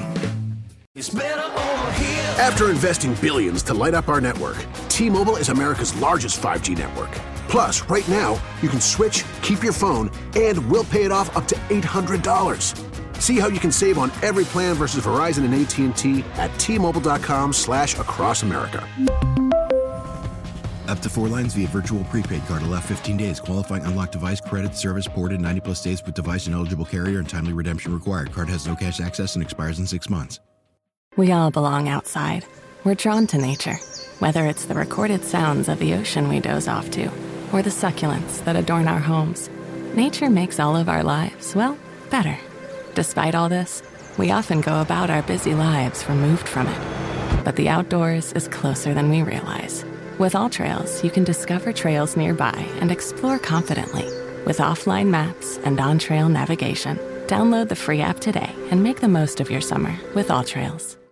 Speaker 10: After investing billions to light up our network, T-Mobile is America's largest five G network. Plus, right now, you can switch, keep your phone, and we'll pay it off up to eight hundred dollars. See how you can save on every plan versus Verizon and A T and T at T-Mobile.com slash across America.
Speaker 4: Up to four lines via virtual prepaid card. Allow fifteen days. Qualifying unlocked device credit service ported ninety plus days with device and eligible carrier and timely redemption required. Card has no cash access and expires in six months.
Speaker 2: We all belong outside. We're drawn to nature, whether it's the recorded sounds of the ocean we doze off to, or the succulents that adorn our homes. Nature makes all of our lives, well, better. Despite all this, we often go about our busy lives removed from it. But the outdoors is closer than we realize. With AllTrails, you can discover trails nearby and explore confidently. With offline maps and on-trail navigation, download the free app today and make the most of your summer with AllTrails.